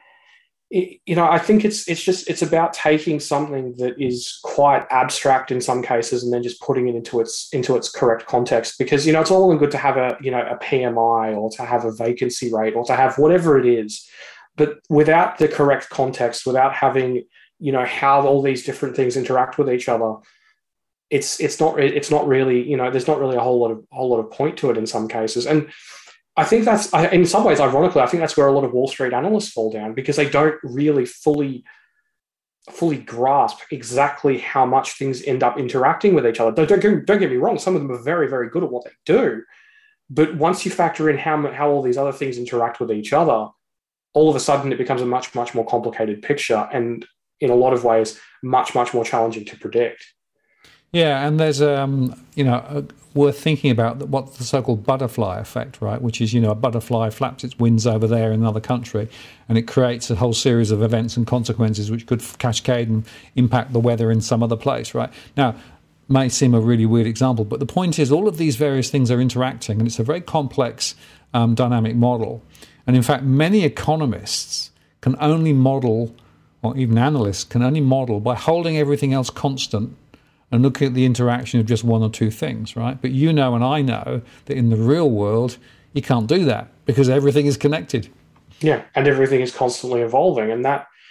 You know, I think it's it's just it's about taking something that is quite abstract in some cases and then just putting it into its into its correct context. Because you know, it's all well good to have a you know a P M I or to have a vacancy rate or to have whatever it is, but without the correct context, without having you know how all these different things interact with each other, it's it's not it's not really you know there's not really a whole lot of whole lot of point to it in some cases. And I think that's, in some ways, ironically, I think that's where a lot of Wall Street analysts fall down, because they don't really fully, fully grasp exactly how much things end up interacting with each other. Don't, don't, don't get me wrong; some of them are very, very good at what they do, but once you factor in how how all these other things interact with each other, all of a sudden it becomes a much, much more complicated picture, and in a lot of ways, much, much more challenging to predict. Yeah, and there's um, you know. A, worth thinking about what the so-called butterfly effect, right? Which is, you know, a butterfly flaps its wings over there in another country, and it creates a whole series of events and consequences which could cascade and impact the weather in some other place, right? Now, may seem a really weird example, but the point is all of these various things are interacting, and it's a very complex um, dynamic model. And in fact, many economists can only model, or even analysts can only model by holding everything else constant and looking at the interaction of just one or two things, right? But you know and I know that in the real world, you can't do that because everything is connected. Yeah, and everything is constantly evolving. And that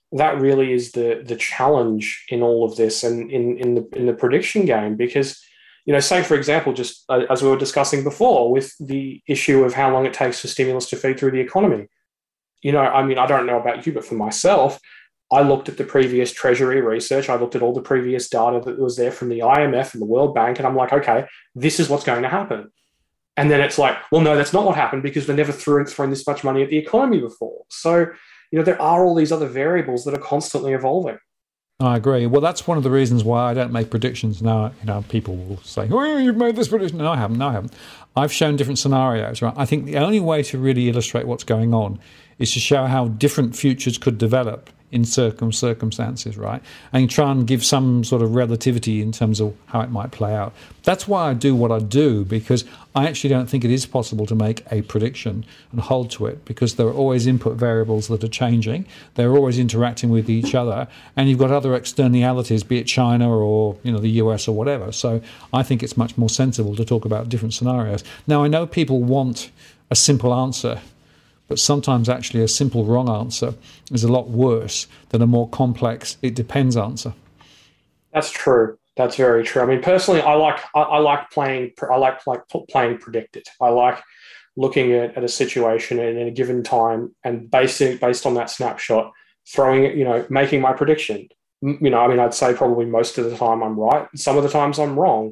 that really is the the challenge in all of this and in in the in the prediction game because you know say for example just uh, as we were discussing before with the issue of how long it takes for stimulus to feed through the economy. You know, I mean, I don't know about you, but for myself, I looked at the previous Treasury research. I looked at all the previous data that was there from the I M F and the World Bank, and I'm like, okay, this is what's going to happen. And then it's like, well, no, that's not what happened because they never threw thrown this much money at the economy before. So, you know, there are all these other variables that are constantly evolving. I agree. Well, that's one of the reasons why I don't make predictions. Now, you know, people will say, oh, you've made this prediction. No, I haven't. No, I haven't. I've shown different scenarios, right? I think the only way to really illustrate what's going on is to show how different futures could develop in certain circumstances, right? And try and give some sort of relativity in terms of how it might play out. That's why I do what I do, because I actually don't think it is possible to make a prediction and hold to it, because there are always input variables that are changing. They're always interacting with each other, and you've got other externalities, be it China or, you know, the U S or whatever. So I think it's much more sensible to talk about different scenarios. Now, I know people want a simple answer, but sometimes actually a simple wrong answer is a lot worse than a more complex it depends answer. That's true. That's very true. I mean, personally, I like I, I like playing I like like playing predicted. I like looking at, at a situation in, in a given time and basing based on that snapshot, throwing it, you know, making my prediction. You know, I mean, I'd say probably most of the time I'm right. Some of the times I'm wrong,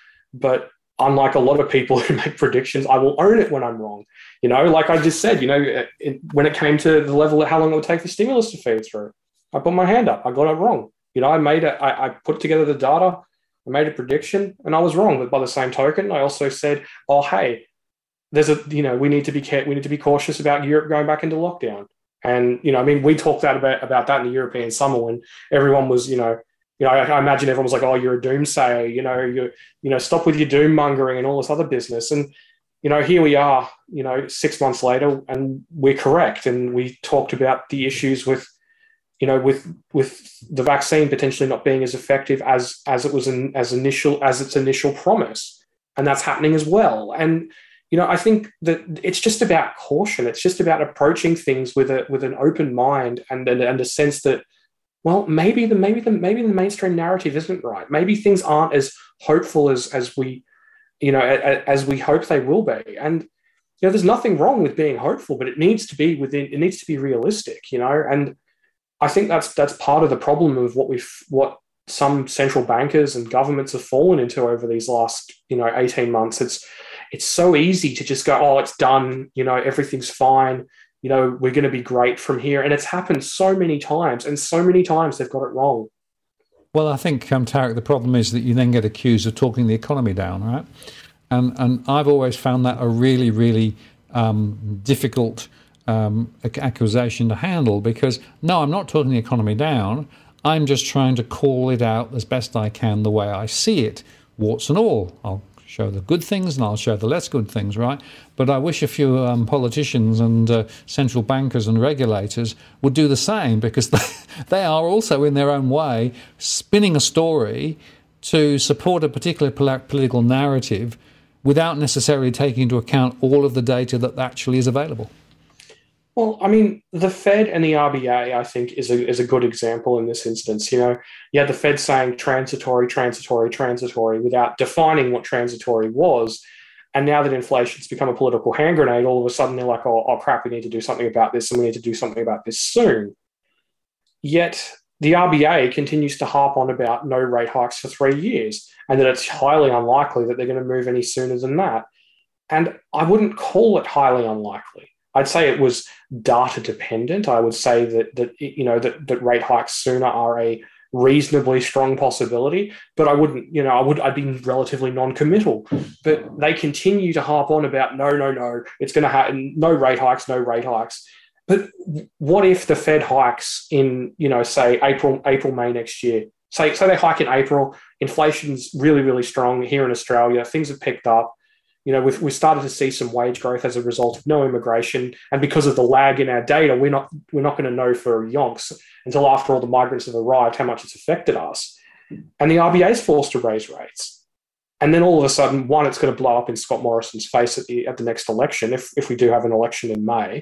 but unlike a lot of people who make predictions, I will own it when I'm wrong. You know, like I just said, you know, it, when it came to the level of how long it would take for stimulus to feed through, I put my hand up. I got it wrong. You know, I made it. I, I put together the data. I made a prediction, and I was wrong. But by the same token, I also said, "Oh, hey, there's a you know, we need to be care- we need to be cautious about Europe going back into lockdown." And you know, I mean, we talked that about about that in the European summer when everyone was, you know. You know, I, I imagine everyone was like, "Oh, you're a doomsayer." You know, you you know, stop with your doom mongering and all this other business. And you know, here we are. You know, six months later, and we're correct. And we talked about the issues with, you know, with with the vaccine potentially not being as effective as as it was in, as initial as its initial promise, and that's happening as well. And you know, I think that it's just about caution. It's just about approaching things with a with an open mind and and, and a sense that, well, maybe the maybe the maybe the mainstream narrative isn't right. Maybe things aren't as hopeful as as we, you know, as we hope they will be. And you know, there's nothing wrong with being hopeful, but it needs to be within. It needs to be realistic. You know, and I think that's that's part of the problem of what we've what some central bankers and governments have fallen into over these last, you know, eighteen months. It's it's so easy to just go, oh, it's done. You know, everything's fine. You know, we're going to be great from here. And it's happened so many times, and so many times they've got it wrong. Well, I think, um, Tarek, the problem is that you then get accused of talking the economy down, right? And and I've always found that a really, really um, difficult um, accusation to handle, because, no, I'm not talking the economy down. I'm just trying to call it out as best I can the way I see it, warts and all. I'll show the good things and I'll show the less good things, right? But I wish a few um, politicians and uh, central bankers and regulators would do the same, because they, they are also in their own way spinning a story to support a particular political narrative without necessarily taking into account all of the data that actually is available. Well, I mean, the Fed and the R B A, I think, is a is a good example in this instance. You know, you had the Fed saying transitory, transitory, transitory without defining what transitory was. And now that inflation's become a political hand grenade, all of a sudden they're like, oh, oh, crap, we need to do something about this, and we need to do something about this soon. Yet the R B A continues to harp on about no rate hikes for three years, and that it's highly unlikely that they're going to move any sooner than that. And I wouldn't call it highly unlikely. I'd say it was data dependent. I would say that that you know that, that rate hikes sooner are a reasonably strong possibility, but I wouldn't, you know, I would I'd be relatively non-committal. But they continue to harp on about no, no, no, it's going to happen, no rate hikes, no rate hikes. But what if the Fed hikes in, you know, say April, April, May next year? Say, say they hike in April, inflation's really, really strong here in Australia, things have picked up. You know, we've, we've started to see some wage growth as a result of no immigration. And because of the lag in our data, we're not we're not going to know for yonks until after all the migrants have arrived how much it's affected us. And the R B A is forced to raise rates. And then all of a sudden, one, it's going to blow up in Scott Morrison's face at the at the next election, if, if we do have an election in May.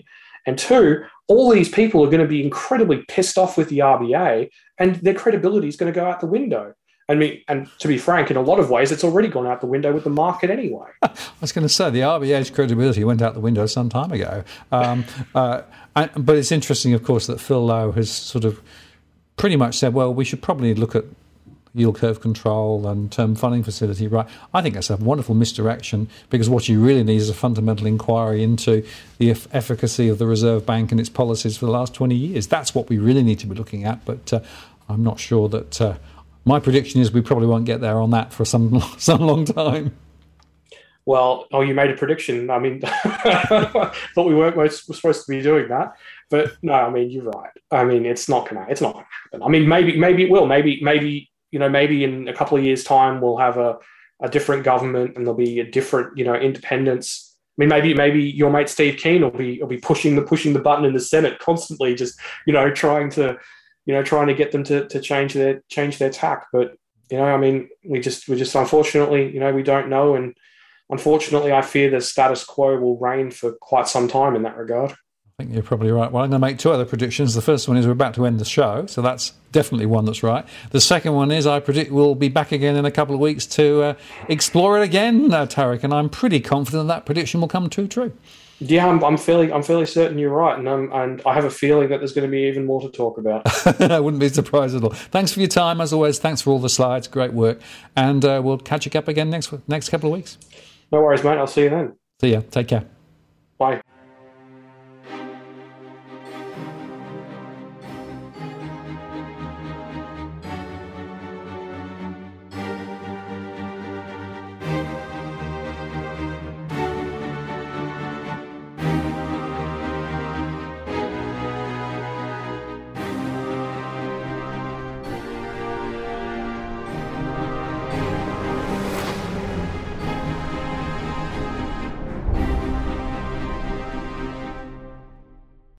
And two, all these people are going to be incredibly pissed off with the R B A, and their credibility is going to go out the window. I mean, and to be frank, in a lot of ways, it's already gone out the window with the market anyway. I was going to say, the R B A's credibility went out the window some time ago. Um, uh, and, but it's interesting, of course, that Phil Lowe has sort of pretty much said, well, we should probably look at yield curve control and term funding facility, right? I think that's a wonderful misdirection, because what you really need is a fundamental inquiry into the eff- efficacy of the Reserve Bank and its policies for the last twenty years. That's what we really need to be looking at, but uh, I'm not sure that... Uh, my prediction is we probably won't get there on that for some some long time. Well, oh, you made a prediction. I mean, thought we weren't we're supposed to be doing that, but no, I mean, you're right. I mean, it's not gonna, it's not gonna happen. I mean, maybe, maybe it will. Maybe, maybe you know, maybe in a couple of years' time, we'll have a, a different government, and there'll be a different, you know, independence. I mean, maybe, maybe your mate Steve Keen will be will be pushing the pushing the button in the Senate constantly, just you know, trying to. you know, trying to get them to, to change their change their tack. But, you know, I mean, we just we just unfortunately, you know, we don't know. And unfortunately, I fear the status quo will reign for quite some time in that regard. I think you're probably right. Well, I'm going to make two other predictions. The first one is we're about to end the show, so that's definitely one that's right. The second one is I predict we'll be back again in a couple of weeks to uh, explore it again, uh, Tarek, and I'm pretty confident that prediction will come true true. Yeah, I'm, I'm fairly, I'm fairly certain you're right, and um, and I have a feeling that there's going to be even more to talk about. I wouldn't be surprised at all. Thanks for your time, as always. Thanks for all the slides. Great work, and uh, we'll catch you up again next next couple of weeks. No worries, mate. I'll see you then. See ya. Take care. Bye.